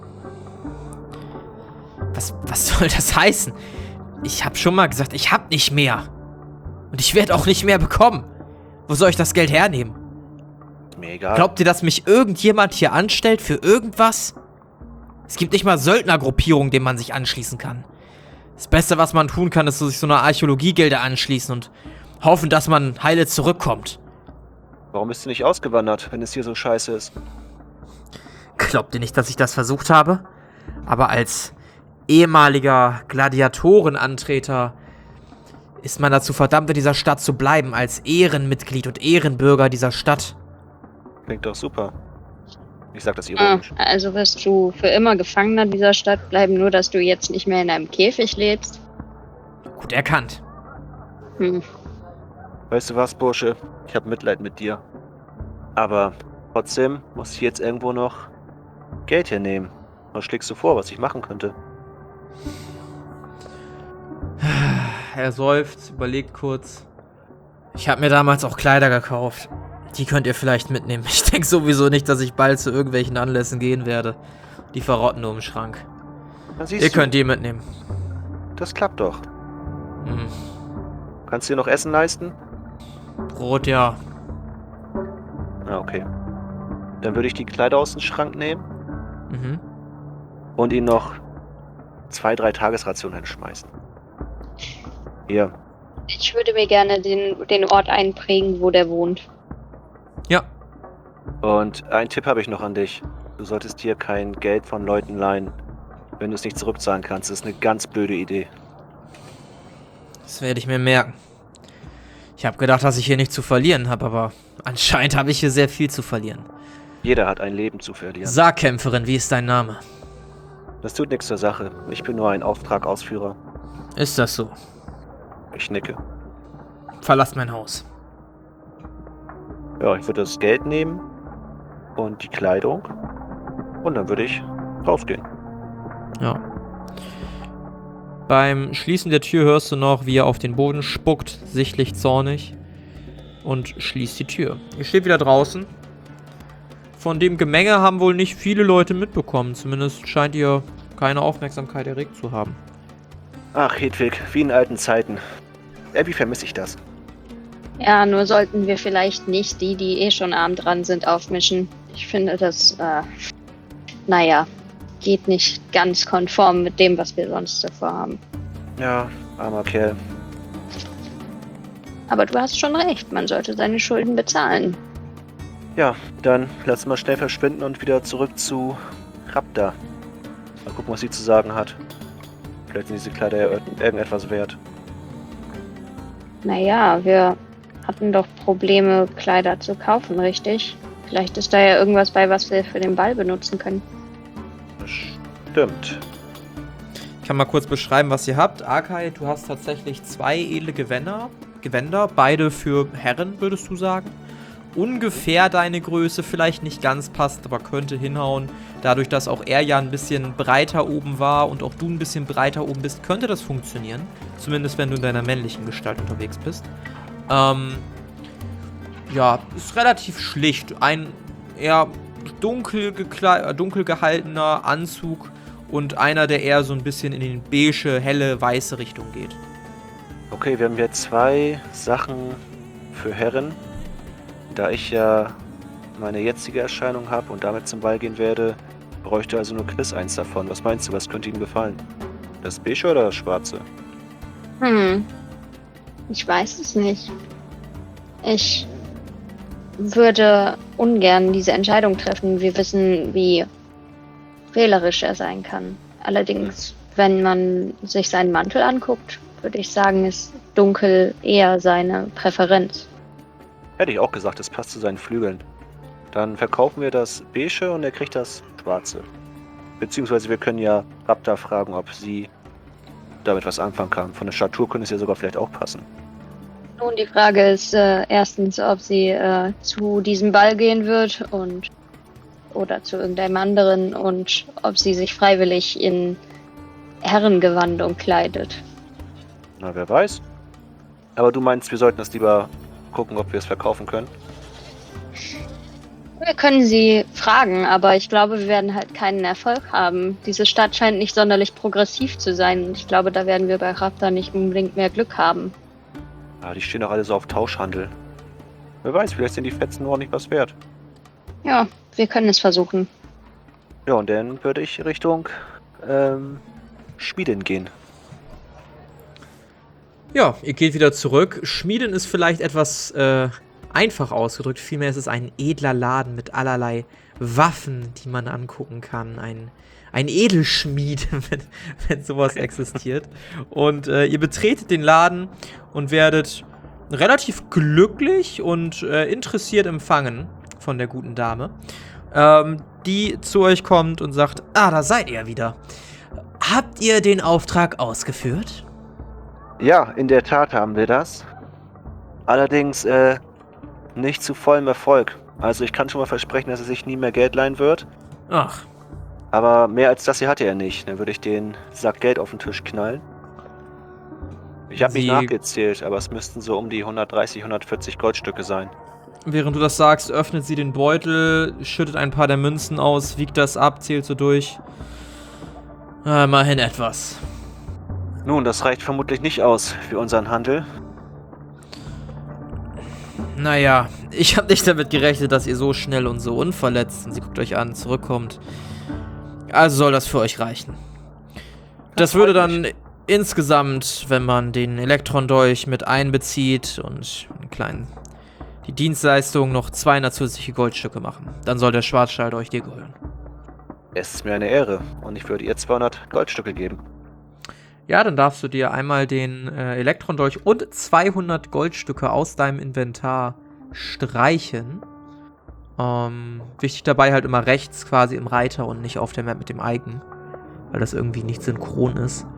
Was soll das heißen? Ich hab schon mal gesagt, ich hab nicht mehr. Und ich werde auch nicht mehr bekommen. Wo soll ich das Geld hernehmen? Mir egal. Glaubt ihr, dass mich irgendjemand hier anstellt für irgendwas? Es gibt nicht mal Söldnergruppierungen, denen man sich anschließen kann. Das Beste, was man tun kann, ist sich so einer Archäologiegilde anschließen und hoffen, dass man heile zurückkommt. Warum bist du nicht ausgewandert, wenn es hier so scheiße ist? Glaubt ihr nicht, dass ich das versucht habe? Aber als ehemaliger Gladiatorenantreter ist man dazu verdammt, in dieser Stadt zu bleiben, als Ehrenmitglied und Ehrenbürger dieser Stadt. Klingt doch super. Ich sag das ironisch. Also wirst du für immer Gefangener dieser Stadt bleiben, nur dass du jetzt nicht mehr in einem Käfig lebst? Gut erkannt. Weißt du was, Bursche? Ich habe Mitleid mit dir. Aber trotzdem muss ich jetzt irgendwo noch Geld hernehmen. Was schlägst du vor, was ich machen könnte? Er seufzt, überlegt kurz. Ich habe mir damals auch Kleider gekauft. Die könnt ihr vielleicht mitnehmen. Ich denke sowieso nicht, dass ich bald zu irgendwelchen Anlässen gehen werde. Die verrotten nur im Schrank. Dann siehst Ihr du, könnt die mitnehmen. das klappt doch. Hm. Kannst du dir noch Essen leisten? Brot, ja. Ah, okay. Dann würde ich die Kleider aus dem Schrank nehmen Mhm. und ihn noch 2-3 Tagesrationen hinschmeißen. Hier. Ich würde mir gerne den Ort einprägen, wo der wohnt. Ja. Und einen Tipp habe ich noch an dich. Du solltest hier kein Geld von Leuten leihen, wenn du es nicht zurückzahlen kannst. Das ist eine ganz blöde Idee. Das werde ich mir merken. Ich habe gedacht, dass ich hier nichts zu verlieren habe, aber anscheinend habe ich hier sehr viel zu verlieren. Jeder hat ein Leben zu verlieren. Sag, Kämpferin, wie ist dein Name? Das tut nichts zur Sache. Ich bin nur ein Auftragausführer. Ist das so? Ich nicke. Verlasst mein Haus. Ja, ich würde das Geld nehmen und die Kleidung und dann würde ich rausgehen. Ja. Beim Schließen der Tür hörst du noch, wie er auf den Boden spuckt, sichtlich zornig, und schließt die Tür. Ihr steht wieder draußen. Von dem Gemenge haben wohl nicht viele Leute mitbekommen. Zumindest scheint ihr keine Aufmerksamkeit erregt zu haben. Ach, Hedwig, wie in alten Zeiten. Wie vermisse ich das? Ja, nur sollten wir vielleicht nicht die eh schon arm dran sind, aufmischen. Ich finde, das, naja, geht nicht ganz konform mit dem, was wir sonst davor haben. Ja, armer Kerl. Aber du hast schon recht, man sollte seine Schulden bezahlen. Ja, dann lass mal schnell verschwinden und wieder zurück zu Raptor. Mal gucken, was sie zu sagen hat. Vielleicht sind diese Kleider ja irgendetwas wert. Naja, wir hatten doch Probleme, Kleider zu kaufen, richtig? Vielleicht ist da ja irgendwas bei, was wir für den Ball benutzen können. Stimmt. Ich kann mal kurz beschreiben, was ihr habt. Arkai, du hast tatsächlich 2 edle Gewänder, beide für Herren, würdest du sagen. Ungefähr deine Größe, vielleicht nicht ganz passt, aber könnte hinhauen. Dadurch, dass auch er ja ein bisschen breiter oben war und auch du ein bisschen breiter oben bist, könnte das funktionieren. Zumindest, wenn du in deiner männlichen Gestalt unterwegs bist. Ja, ist relativ schlicht. Ein eher dunkel gehaltener Anzug und einer, der eher so ein bisschen in die beige, helle, weiße Richtung geht. Okay, wir haben hier 2 Sachen für Herren. Da ich ja meine jetzige Erscheinung habe und damit zum Ball gehen werde, bräuchte also nur Chris eins davon. Was meinst du, was könnte ihm gefallen? Das beige oder das schwarze? Ich weiß es nicht. Ich würde ungern diese Entscheidung treffen. Wir wissen, wie wählerisch er sein kann. Allerdings, wenn man sich seinen Mantel anguckt, würde ich sagen, ist dunkel eher seine Präferenz. Hätte ich auch gesagt, es passt zu seinen Flügeln. Dann verkaufen wir das beige und er kriegt das schwarze. Beziehungsweise wir können ja Raptor fragen, ob sie damit was anfangen kann. Von der Statur könnte es ja sogar vielleicht auch passen. Nun, die Frage ist erstens, ob sie zu diesem Ball gehen wird oder zu irgendeinem anderen und ob sie sich freiwillig in Herrengewandung kleidet. Na, wer weiß. Aber du meinst, wir sollten das lieber gucken, ob wir es verkaufen können? Wir können sie fragen, aber ich glaube, wir werden halt keinen Erfolg haben. Diese Stadt scheint nicht sonderlich progressiv zu sein und ich glaube, da werden wir bei Raptor nicht unbedingt mehr Glück haben. Ah, die stehen doch alle so auf Tauschhandel. Wer weiß, vielleicht sind die Fetzen nur nicht was wert. Ja, wir können es versuchen. Ja, und dann würde ich Richtung Schmiedin gehen. Ja, ihr geht wieder zurück. Schmieden ist vielleicht etwas einfach ausgedrückt. Vielmehr ist es ein edler Laden mit allerlei Waffen, die man angucken kann. Ein Edelschmied, wenn sowas existiert. Und ihr betretet den Laden und werdet relativ glücklich und interessiert empfangen von der guten Dame, die zu euch kommt und sagt, da seid ihr wieder. Habt ihr den Auftrag ausgeführt? Ja, in der Tat haben wir das. Allerdings nicht zu vollem Erfolg. Also ich kann schon mal versprechen, dass er sich nie mehr Geld leihen wird. Ach, Aber mehr als das hier hatte er nicht. Dann würde ich den Sack Geld auf den Tisch knallen. Ich habe nicht Sie- nachgezählt, aber es müssten so um die 130, 140 Goldstücke sein. während du das sagst, öffnet sie den Beutel, schüttet ein paar der Münzen aus, wiegt das ab, zählt so durch. Immerhin etwas. Nun, das reicht vermutlich nicht aus für unseren Handel. Naja, ich habe nicht damit gerechnet, dass ihr so schnell und so unverletzt, und sie guckt euch an, zurückkommt. Also soll das für euch reichen. Das würde dann insgesamt, wenn man den Elektron-Dolch mit einbezieht und die Dienstleistung noch 200 zusätzliche Goldstücke machen. Dann soll der Schwarzstahl-Dolch dir gehören. Es ist mir eine Ehre und ich würde ihr 200 Goldstücke geben. Ja, dann darfst du dir einmal den Elektron-Dolch und 200 Goldstücke aus deinem Inventar streichen. Wichtig dabei halt immer rechts quasi im Reiter und nicht auf der Map mit dem Icon, weil das irgendwie nicht synchron ist.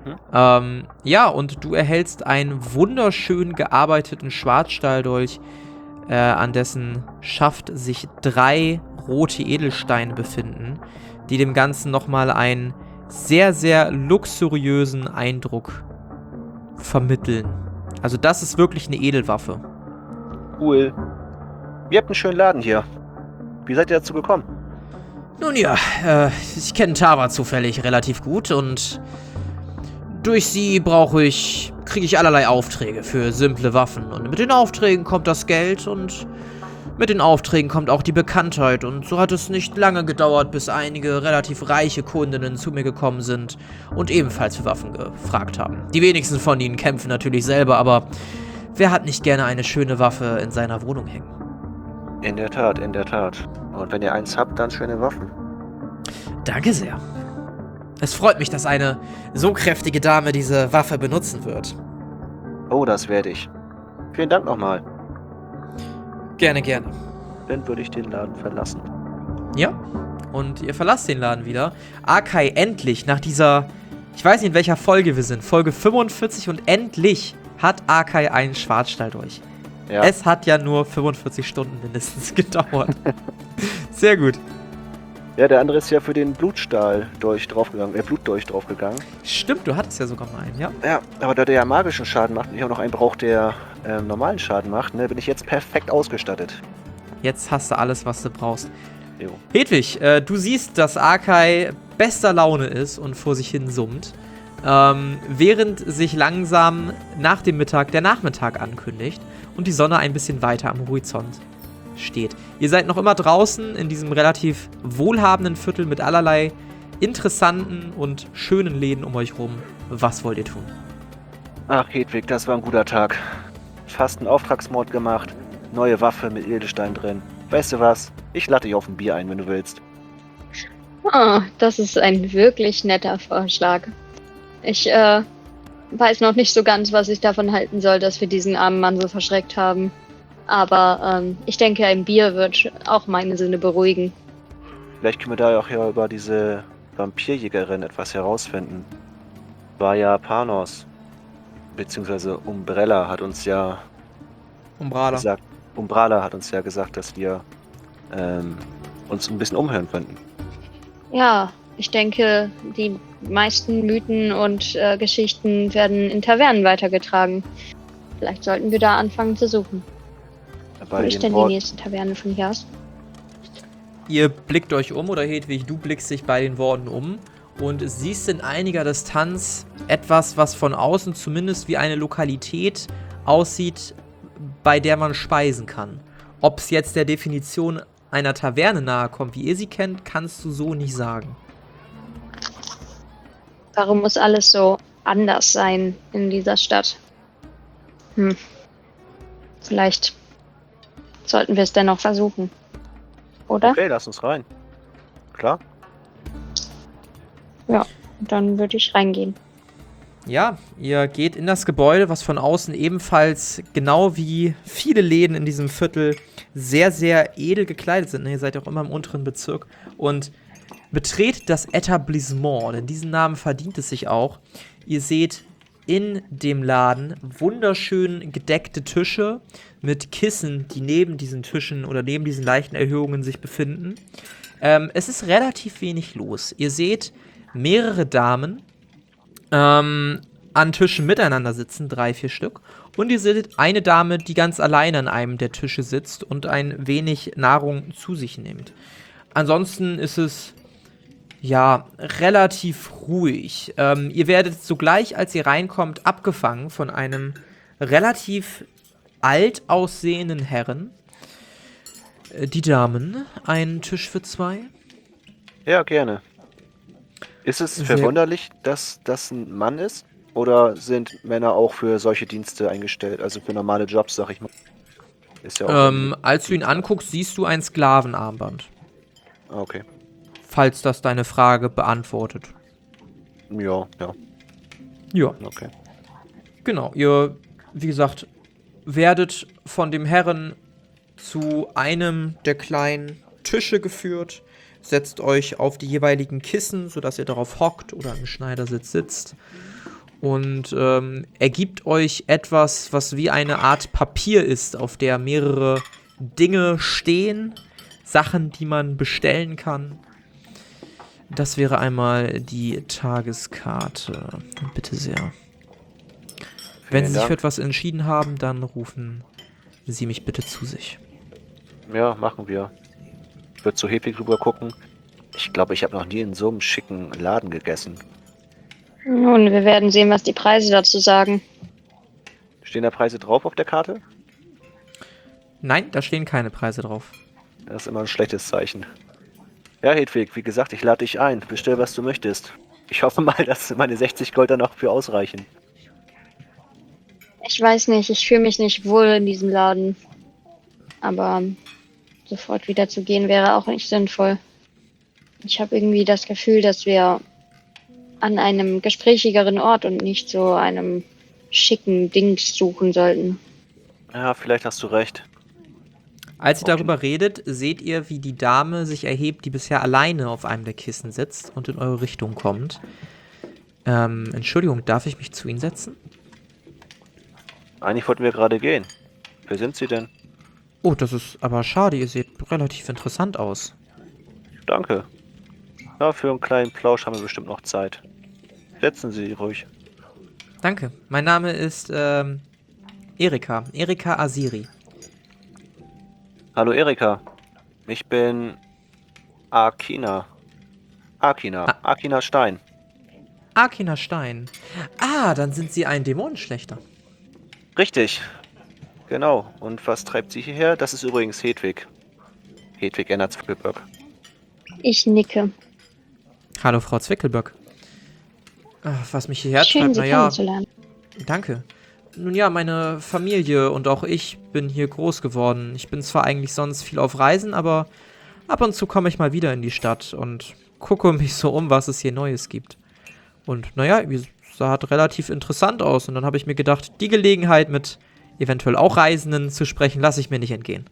Ja, und du erhältst einen wunderschön gearbeiteten Schwarzstahldolch, an dessen Schaft sich 3 rote Edelsteine befinden, die dem Ganzen nochmal einen sehr, sehr luxuriösen Eindruck vermitteln. Also das ist wirklich eine Edelwaffe. Cool. Ihr habt einen schönen Laden hier. Wie seid ihr dazu gekommen? Nun ja, ich kenne Tara zufällig relativ gut und durch sie kriege ich allerlei Aufträge für simple Waffen. Und mit den Aufträgen kommt das Geld und mit den Aufträgen kommt auch die Bekanntheit. Und so hat es nicht lange gedauert, bis einige relativ reiche Kundinnen zu mir gekommen sind und ebenfalls für Waffen gefragt haben. Die wenigsten von ihnen kämpfen natürlich selber, aber wer hat nicht gerne eine schöne Waffe in seiner Wohnung hängen? In der Tat, in der Tat. Und wenn ihr eins habt, dann schöne Waffen. Danke sehr. Es freut mich, dass eine so kräftige Dame diese Waffe benutzen wird. Oh, das werde ich. Vielen Dank nochmal. Gerne, gerne. Dann würde ich den Laden verlassen. Ja, und ihr verlasst den Laden wieder. Akai, endlich, nach dieser, ich weiß nicht, in welcher Folge wir sind, Folge 45, und endlich hat Akai einen Schwarzstahldolch. Ja. Es hat ja nur 45 Stunden mindestens gedauert. Sehr gut. Ja, der andere ist ja für den Blutdolch draufgegangen. Stimmt, du hattest ja sogar mal einen, ja? Ja, aber da der ja magischen Schaden macht und ich auch noch einen brauche, der normalen Schaden macht, ne, bin ich jetzt perfekt ausgestattet. Jetzt hast du alles, was du brauchst. Jo. Hedwig, du siehst, dass Akai bester Laune ist und vor sich hin summt, während sich langsam nach dem Mittag der Nachmittag ankündigt und die Sonne ein bisschen weiter am Horizont steht. Ihr seid noch immer draußen in diesem relativ wohlhabenden Viertel mit allerlei interessanten und schönen Läden um euch rum. Was wollt ihr tun? Ach, Hedwig, das war ein guter Tag. Fast einen Auftragsmord gemacht, neue Waffe mit Edelstein drin. Weißt du was? Ich lade dich auf ein Bier ein, wenn du willst. Oh, das ist ein wirklich netter Vorschlag. Ich weiß noch nicht so ganz, was ich davon halten soll, dass wir diesen armen Mann so verschreckt haben. Aber ich denke, ein Bier wird auch meine Sinne beruhigen. Vielleicht können wir da auch ja über diese Vampirjägerin etwas herausfinden. War ja Panos, beziehungsweise Umbrella hat uns ja gesagt, Umbrella hat uns ja gesagt, dass wir uns ein bisschen umhören könnten. Ja, ich denke, die meisten Mythen und Geschichten werden in Tavernen weitergetragen. Vielleicht sollten wir da anfangen zu suchen. Wo ist denn die nächste Taverne von hier aus? Ihr blickt euch um, oder Hedwig, du blickst dich bei den Worten um und siehst in einiger Distanz etwas, was von außen zumindest wie eine Lokalität aussieht, bei der man speisen kann. Ob es jetzt der Definition einer Taverne nahe kommt, wie ihr sie kennt, kannst du so nicht sagen. Warum muss alles so anders sein in dieser Stadt? Vielleicht sollten wir es dennoch versuchen. Oder? Okay, lass uns rein. Klar? Ja, dann würde ich reingehen. Ja, ihr geht in das Gebäude, was von außen ebenfalls, genau wie viele Läden in diesem Viertel, sehr, sehr edel gekleidet sind. Ihr seid ja auch immer im unteren Bezirk. Und betretet das Etablissement, denn diesen Namen verdient es sich auch. Ihr seht in dem Laden wunderschön gedeckte Tische mit Kissen, die neben diesen Tischen oder neben diesen leichten Erhöhungen sich befinden. Es ist relativ wenig los. Ihr seht mehrere Damen an Tischen miteinander sitzen, 3, 4 Stück. Und ihr seht eine Dame, die ganz alleine an einem der Tische sitzt und ein wenig Nahrung zu sich nimmt. Ansonsten ist es, ja, relativ ruhig. Ihr werdet sogleich, als ihr reinkommt, abgefangen von einem relativ alt aussehenden Herren. Die Damen, einen Tisch für 2. Ja, gerne. Ist es verwunderlich, dass das ein Mann ist? Oder sind Männer auch für solche Dienste eingestellt? Also für normale Jobs, sag ich mal. Ist ja auch Als du ihn anguckst, siehst du ein Sklavenarmband. Okay. Falls das deine Frage beantwortet. Ja. Ja, Okay. genau. Ihr, wie gesagt, werdet von dem Herren zu einem der kleinen Tische geführt, setzt euch auf die jeweiligen Kissen, sodass ihr darauf hockt oder im Schneidersitz sitzt. Und er gibt euch etwas, was wie eine Art Papier ist, auf der mehrere Dinge stehen, Sachen, die man bestellen kann. Das wäre einmal die Tageskarte. Bitte sehr. Wenn Sie sich für etwas entschieden haben, dann rufen Sie mich bitte zu sich. Ja, machen wir. Ich würde zu Hedwig rüber gucken. Ich glaube, ich habe noch nie in so einem schicken Laden gegessen. Nun, wir werden sehen, was die Preise dazu sagen. Stehen da Preise drauf auf der Karte? Nein, da stehen keine Preise drauf. Das ist immer ein schlechtes Zeichen. Ja, Hedwig, wie gesagt, ich lade dich ein. Bestell, was du möchtest. Ich hoffe mal, dass meine 60 Gold dann noch für ausreichen. Ich weiß nicht, ich fühle mich nicht wohl in diesem Laden. Aber sofort wieder zu gehen wäre auch nicht sinnvoll. Ich habe irgendwie das Gefühl, dass wir an einem gesprächigeren Ort und nicht so einem schicken Dings suchen sollten. Ja, vielleicht hast du recht. Als ihr darüber redet, seht ihr, wie die Dame sich erhebt, die bisher alleine auf einem der Kissen sitzt und in eure Richtung kommt. Entschuldigung, darf ich mich zu Ihnen setzen? Eigentlich wollten wir gerade gehen. Wer sind Sie denn? Oh, das ist aber schade, ihr seht relativ interessant aus. Danke. Ja, für einen kleinen Plausch haben wir bestimmt noch Zeit. Setzen Sie ruhig. Danke. Mein Name ist Erika. Erika Asiri. Hallo Erika. Ich bin Akina. Akina Stein. Akina Stein. Ah, dann sind Sie ein Dämonenschlechter. Richtig. Genau. Und was treibt Sie hierher? Das ist übrigens Hedwig. Hedwig Enna Zwickelböck. Ich nicke. Hallo, Frau Zwickelböck. Was mich hierher Schön, treibt, Sie naja, kennenzulernen. danke. Nun ja, meine Familie und auch ich bin hier groß geworden. Ich bin zwar eigentlich sonst viel auf Reisen, aber ab und zu komme ich mal wieder in die Stadt und gucke mich so um, was es hier Neues gibt. Und naja, es sah relativ interessant aus. Und dann habe ich mir gedacht, die Gelegenheit mit eventuell auch Reisenden zu sprechen, lasse ich mir nicht entgehen.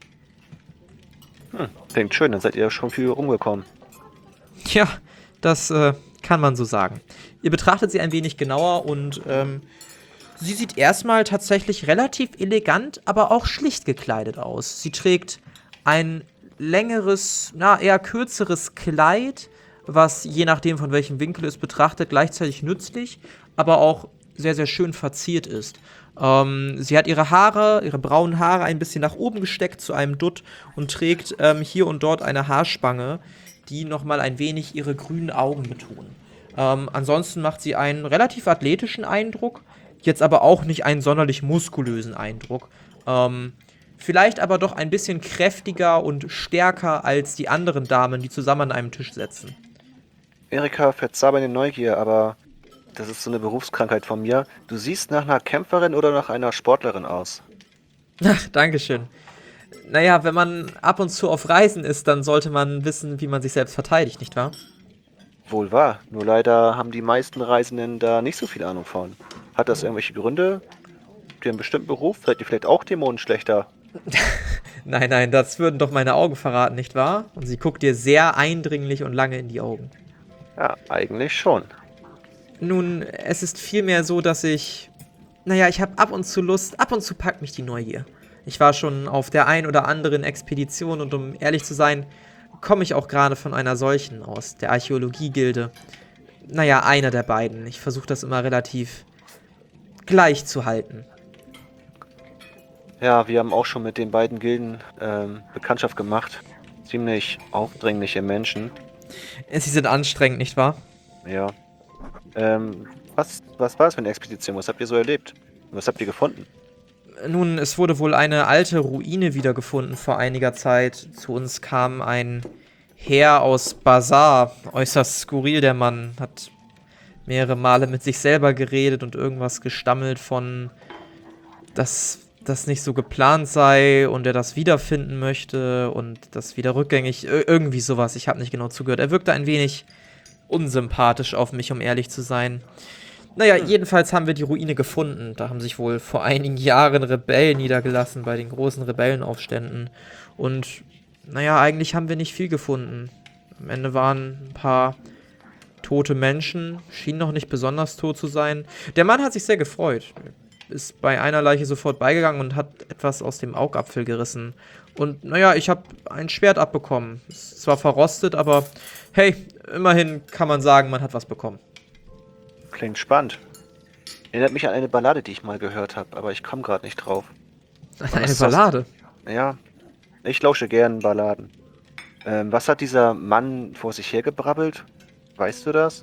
Klingt schön, dann seid ihr schon viel rumgekommen. Ja, das kann man so sagen. Ihr betrachtet sie ein wenig genauer und sie sieht erstmal tatsächlich relativ elegant, aber auch schlicht gekleidet aus. Sie trägt ein längeres, eher kürzeres Kleid, was je nachdem von welchem Winkel es betrachtet, gleichzeitig nützlich, aber auch sehr, sehr schön verziert ist. Sie hat ihre braunen Haare ein bisschen nach oben gesteckt zu einem Dutt und trägt hier und dort eine Haarspange, die nochmal ein wenig ihre grünen Augen betonen. Ansonsten macht sie einen relativ athletischen Eindruck, jetzt aber auch nicht einen sonderlich muskulösen Eindruck. Vielleicht aber doch ein bisschen kräftiger und stärker als die anderen Damen, die zusammen an einem Tisch sitzen. Erika, verzeih meine Neugier, aber das ist so eine Berufskrankheit von mir. Du siehst nach einer Kämpferin oder nach einer Sportlerin aus. Ach, Dankeschön. Naja, wenn man ab und zu auf Reisen ist, dann sollte man wissen, wie man sich selbst verteidigt, nicht wahr? Wohl wahr, nur leider haben die meisten Reisenden da nicht so viel Ahnung von. Hat das irgendwelche Gründe? Für einen bestimmten Beruf? Seid ihr vielleicht auch Dämonenschlechter? Nein, das würden doch meine Augen verraten, nicht wahr? Und sie guckt dir sehr eindringlich und lange in die Augen. Ja, eigentlich schon. Nun, es ist vielmehr so, dass ich habe ab und zu Lust, ab und zu packt mich die Neugier. Ich war schon auf der ein oder anderen Expedition und um ehrlich zu sein, komme ich auch gerade von einer solchen aus, der Archäologie-Gilde. Einer der beiden. Ich versuche das immer relativ gleich zu halten. Ja, wir haben auch schon mit den beiden Gilden Bekanntschaft gemacht. Ziemlich aufdringliche Menschen. Sie sind anstrengend, nicht wahr? Ja. Was war das für eine Expedition? Was habt ihr so erlebt? Was habt ihr gefunden? Nun, es wurde wohl eine alte Ruine wiedergefunden vor einiger Zeit. Zu uns kam ein Herr aus Bazar. Äußerst skurril, der Mann. Hat mehrere Male mit sich selber geredet und irgendwas gestammelt von, dass das nicht so geplant sei und er das wiederfinden möchte und das wieder rückgängig. Irgendwie sowas. Ich habe nicht genau zugehört. Er wirkte ein wenig unsympathisch auf mich, um ehrlich zu sein. Jedenfalls haben wir die Ruine gefunden. Da haben sich wohl vor einigen Jahren Rebellen niedergelassen bei den großen Rebellenaufständen. Und, eigentlich haben wir nicht viel gefunden. Am Ende waren ein paar tote Menschen, schienen noch nicht besonders tot zu sein. Der Mann hat sich sehr gefreut. Ist bei einer Leiche sofort beigegangen und hat etwas aus dem Augapfel gerissen. Und, ich habe ein Schwert abbekommen. Ist zwar verrostet, aber hey, immerhin kann man sagen, man hat was bekommen. Klingt spannend. Erinnert mich an eine Ballade, die ich mal gehört habe, aber ich komme gerade nicht drauf. Eine Ballade? Ja, ich lausche gern Balladen. Was hat dieser Mann vor sich hergebrabbelt? Weißt du das?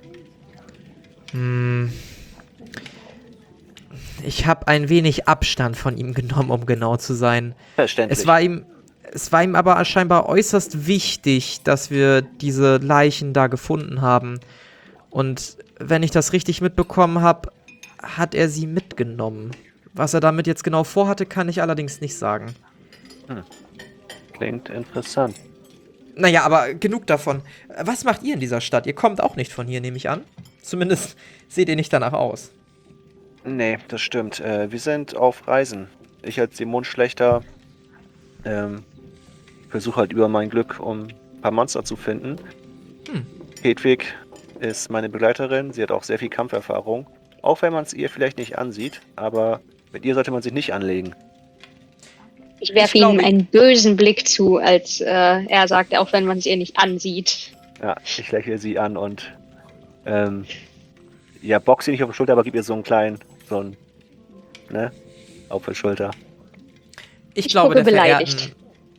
Ich habe ein wenig Abstand von ihm genommen, um genau zu sein. Verständlich. Es war ihm aber scheinbar äußerst wichtig, dass wir diese Leichen da gefunden haben. Und wenn ich das richtig mitbekommen habe, hat er sie mitgenommen. Was er damit jetzt genau vorhatte, kann ich allerdings nicht sagen. Klingt interessant. Aber genug davon. Was macht ihr in dieser Stadt? Ihr kommt auch nicht von hier, nehme ich an. Zumindest seht ihr nicht danach aus. Nee, das stimmt. Wir sind auf Reisen. Ich als Dämonenschlechter versuche halt über mein Glück, um ein paar Monster zu finden. Hedwig ist meine Begleiterin. Sie hat auch sehr viel Kampferfahrung. Auch wenn man es ihr vielleicht nicht ansieht. Aber mit ihr sollte man sich nicht anlegen. Ich werfe ihm einen bösen Blick zu, als er sagt, auch wenn man es ihr nicht ansieht. Ja, ich lächle sie an und box sie nicht auf die Schulter, aber gib ihr so einen auf die Schulter. Ich glaube, der beleidigt.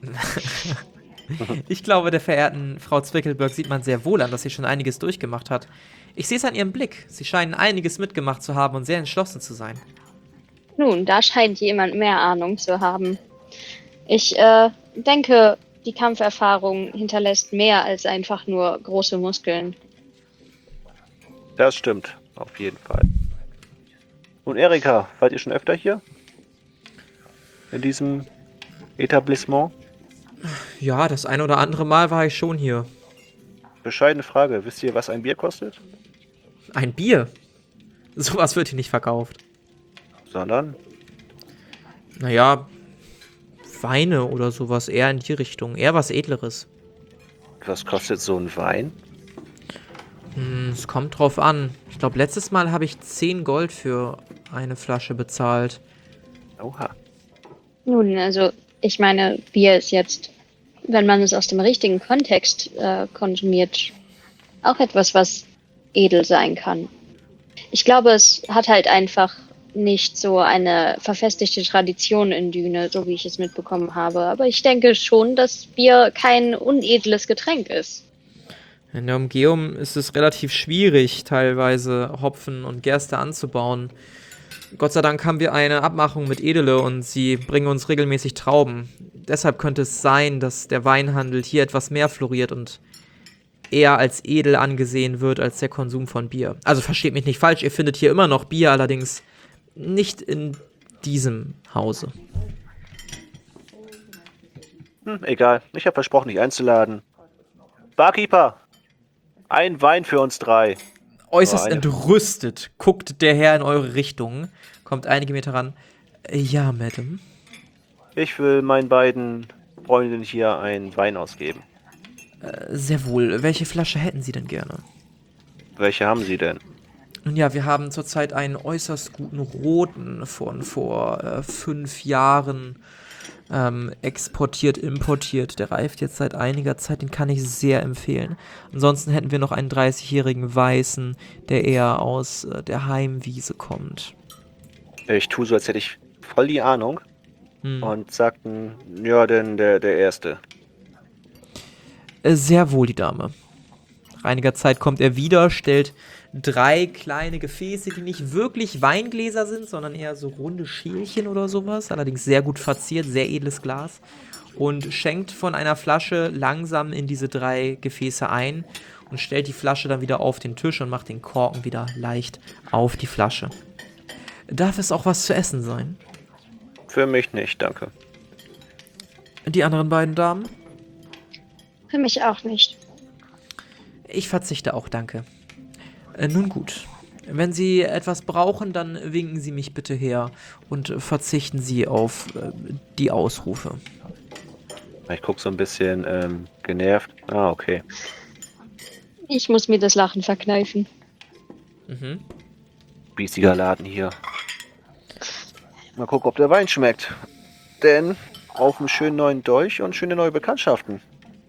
Ich glaube, der verehrten Frau Zwickelberg sieht man sehr wohl an, dass sie schon einiges durchgemacht hat. Ich sehe es an ihrem Blick. Sie scheinen einiges mitgemacht zu haben und sehr entschlossen zu sein. Nun, da scheint jemand mehr Ahnung zu haben. Ich denke, die Kampferfahrung hinterlässt mehr als einfach nur große Muskeln. Das stimmt, auf jeden Fall. Und Erika, wart ihr schon öfter hier? In diesem Etablissement? Ja, das ein oder andere Mal war ich schon hier. Bescheidene Frage, wisst ihr, was ein Bier kostet? Ein Bier? Sowas wird hier nicht verkauft. Sondern? Weine oder sowas, eher in die Richtung. Eher was Edleres. Was kostet so ein Wein? Es kommt drauf an. Ich glaube, letztes Mal habe ich 10 Gold für eine Flasche bezahlt. Oha. Nun, also ich meine, Bier ist jetzt, wenn man es aus dem richtigen Kontext konsumiert, auch etwas, was edel sein kann. Ich glaube, es hat halt einfach nicht so eine verfestigte Tradition in Düne, so wie ich es mitbekommen habe. Aber ich denke schon, dass Bier kein unedles Getränk ist. In der Umgebung ist es relativ schwierig, teilweise Hopfen und Gerste anzubauen. Gott sei Dank haben wir eine Abmachung mit Edele und sie bringen uns regelmäßig Trauben. Deshalb könnte es sein, dass der Weinhandel hier etwas mehr floriert und eher als edel angesehen wird als der Konsum von Bier. Also versteht mich nicht falsch, ihr findet hier immer noch Bier, allerdings nicht in diesem Hause. Egal, ich habe versprochen, dich einzuladen. Barkeeper, ein Wein für uns 3. Äußerst entrüstet guckt der Herr in eure Richtung, kommt einige Meter ran. Ja, Madame. Ich will meinen beiden Freundinnen hier einen Wein ausgeben. Sehr wohl. Welche Flasche hätten Sie denn gerne? Welche haben Sie denn? Nun ja, wir haben zurzeit einen äußerst guten roten von vor 5 Jahren exportiert, importiert. Der reift jetzt seit einiger Zeit, den kann ich sehr empfehlen. Ansonsten hätten wir noch einen 30-jährigen Weißen, der eher aus der Heimwiese kommt. Ich tue so, als hätte ich voll die Ahnung Hm. und sagten, ja, denn der Erste. Sehr wohl, die Dame. Nach einiger Zeit kommt er wieder, stellt 3 kleine Gefäße, die nicht wirklich Weingläser sind, sondern eher so runde Schälchen oder sowas. Allerdings sehr gut verziert, sehr edles Glas. Und schenkt von einer Flasche langsam in diese 3 Gefäße ein und stellt die Flasche dann wieder auf den Tisch und macht den Korken wieder leicht auf die Flasche. Darf es auch was zu essen sein? Für mich nicht, danke. Die anderen beiden Damen? Für mich auch nicht. Ich verzichte auch, danke. Nun gut. Wenn Sie etwas brauchen, dann winken Sie mich bitte her und verzichten Sie auf die Ausrufe. Ich gucke so ein bisschen genervt. Ah, okay. Ich muss mir das Lachen verkneifen. Mhm. Biesiger Laden hier. Mal gucken, ob der Wein schmeckt. Denn auf einen schönen neuen Dolch und schöne neue Bekanntschaften.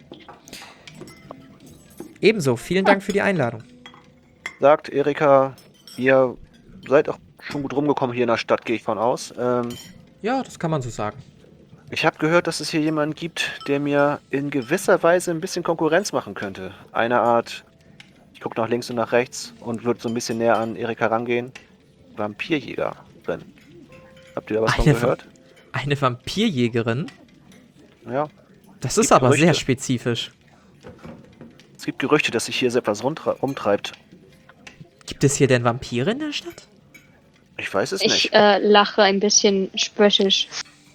Ebenso, vielen Dank für die Einladung. Sagt Erika, ihr seid auch schon gut rumgekommen hier in der Stadt, gehe ich von aus. Ja, das kann man so sagen. Ich habe gehört, dass es hier jemanden gibt, der mir in gewisser Weise ein bisschen Konkurrenz machen könnte. Eine Art, ich gucke nach links und nach rechts und würde so ein bisschen näher an Erika rangehen. Vampirjägerin. Habt ihr da was von Eine gehört? Eine Vampirjägerin? Ja. Das ist Gibt aber sehr Gerüchte. spezifisch. Es gibt Gerüchte, dass sich hier so etwas rumtreibt. Gibt es hier denn Vampire in der Stadt? Ich weiß es Ich nicht. lache ein bisschen spöttisch.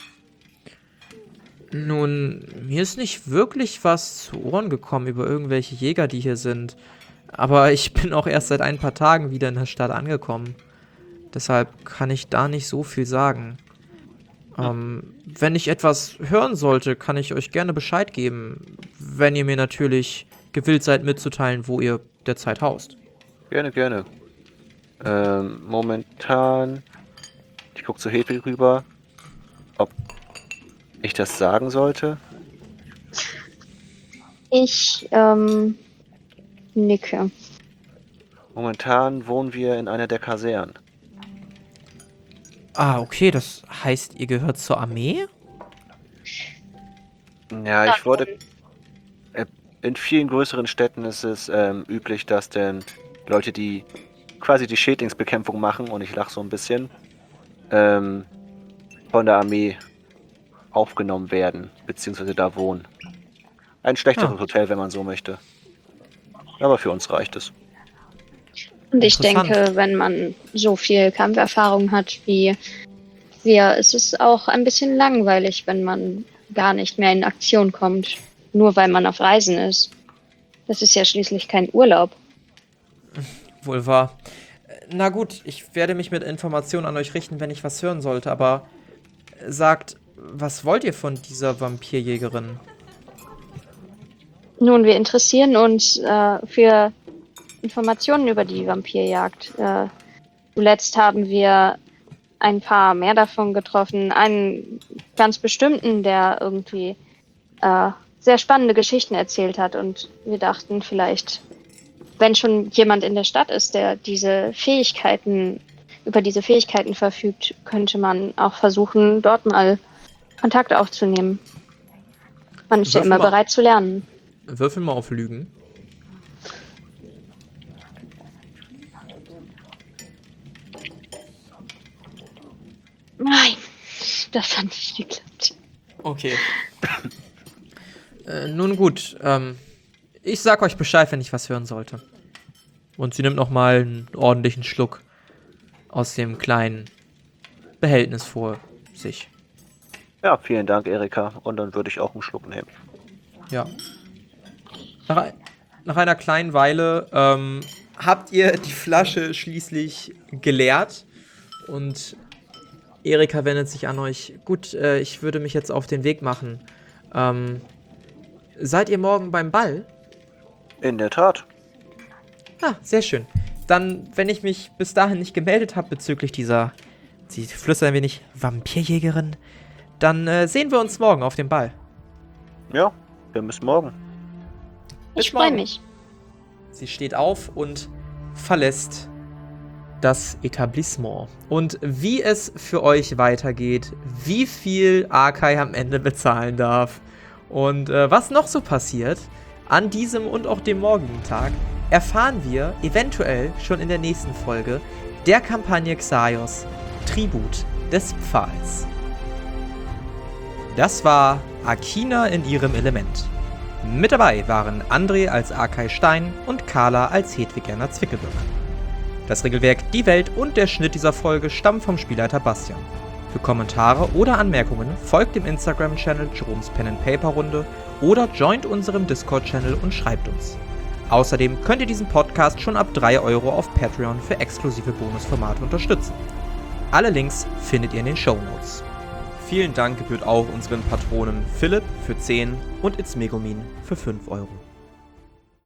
Nun, mir ist nicht wirklich was zu Ohren gekommen über irgendwelche Jäger, die hier sind. Aber ich bin auch erst seit ein paar Tagen wieder in der Stadt angekommen. Deshalb kann ich da nicht so viel sagen. Wenn ich etwas hören sollte, kann ich euch gerne Bescheid geben. Wenn ihr mir natürlich gewillt seid mitzuteilen, wo ihr derzeit haust. Gerne, gerne. Momentan, ich gucke zu Hefel rüber, ob ich das sagen sollte. Ich nicke. Momentan wohnen wir in einer der Kasernen. Ah, okay, das heißt, ihr gehört zur Armee? Ja, ich wurde. In vielen größeren Städten ist es üblich, dass denn Leute, die quasi die Schädlingsbekämpfung machen, und ich lache so ein bisschen, von der Armee aufgenommen werden, beziehungsweise da wohnen. Ein schlechteres Hotel, wenn man so möchte. Aber für uns reicht es. Und ich Interessant. denke, wenn man so viel Kampferfahrung hat wie wir, ist es auch ein bisschen langweilig, wenn man gar nicht mehr in Aktion kommt. Nur weil man auf Reisen ist. Das ist ja schließlich kein Urlaub. Wohl wahr. Na gut, ich werde mich mit Informationen an euch richten, wenn ich was hören sollte, aber sagt, was wollt ihr von dieser Vampirjägerin? Nun, wir interessieren uns für Informationen über die Vampirjagd. Zuletzt haben wir ein paar mehr davon getroffen. Einen ganz bestimmten, der irgendwie sehr spannende Geschichten erzählt hat. Und wir dachten vielleicht, wenn schon jemand in der Stadt ist, der über diese Fähigkeiten verfügt, könnte man auch versuchen, dort mal Kontakt aufzunehmen. Man ist ja Würfel immer mal. bereit zu lernen. Würfel mal auf Lügen. Nein, das hat nicht geklappt. Okay. Nun gut, ich sag euch Bescheid, wenn ich was hören sollte. Und sie nimmt nochmal einen ordentlichen Schluck aus dem kleinen Behältnis vor sich. Ja, vielen Dank, Erika. Und dann würde ich auch einen Schluck nehmen. Ja. Nach einer kleinen Weile habt ihr die Flasche schließlich geleert und Erika wendet sich an euch. Gut, ich würde mich jetzt auf den Weg machen. Seid ihr morgen beim Ball? In der Tat. Ah, sehr schön. dann, wenn ich mich bis dahin nicht gemeldet habe bezüglich dieser, sie flüstert ein wenig, Vampirjägerin, dann sehen wir uns morgen auf dem Ball. Ja, wir bis morgen. Ich freue mich. Sie steht auf und verlässt das Etablissement. Und wie es für euch weitergeht, wie viel Arkai am Ende bezahlen darf und was noch so passiert an diesem und auch dem morgigen Tag, erfahren wir eventuell schon in der nächsten Folge der Kampagne Xaios Tribut des Pfahls. Das war Akina in ihrem Element. Mit dabei waren André als Arkai Stein und Carla als Hedwigerna Zwickelböck. Das Regelwerk, die Welt und der Schnitt dieser Folge stammen vom Spielleiter Bastian. Für Kommentare oder Anmerkungen folgt dem Instagram-Channel Jerome's Pen and Paper Runde oder joint unserem Discord-Channel und schreibt uns. Außerdem könnt ihr diesen Podcast schon ab 3 € auf Patreon für exklusive Bonusformate unterstützen. Alle Links findet ihr in den Shownotes. Vielen Dank gebührt auch unseren Patronen Philipp für 10 und It's Megumin für 5 €.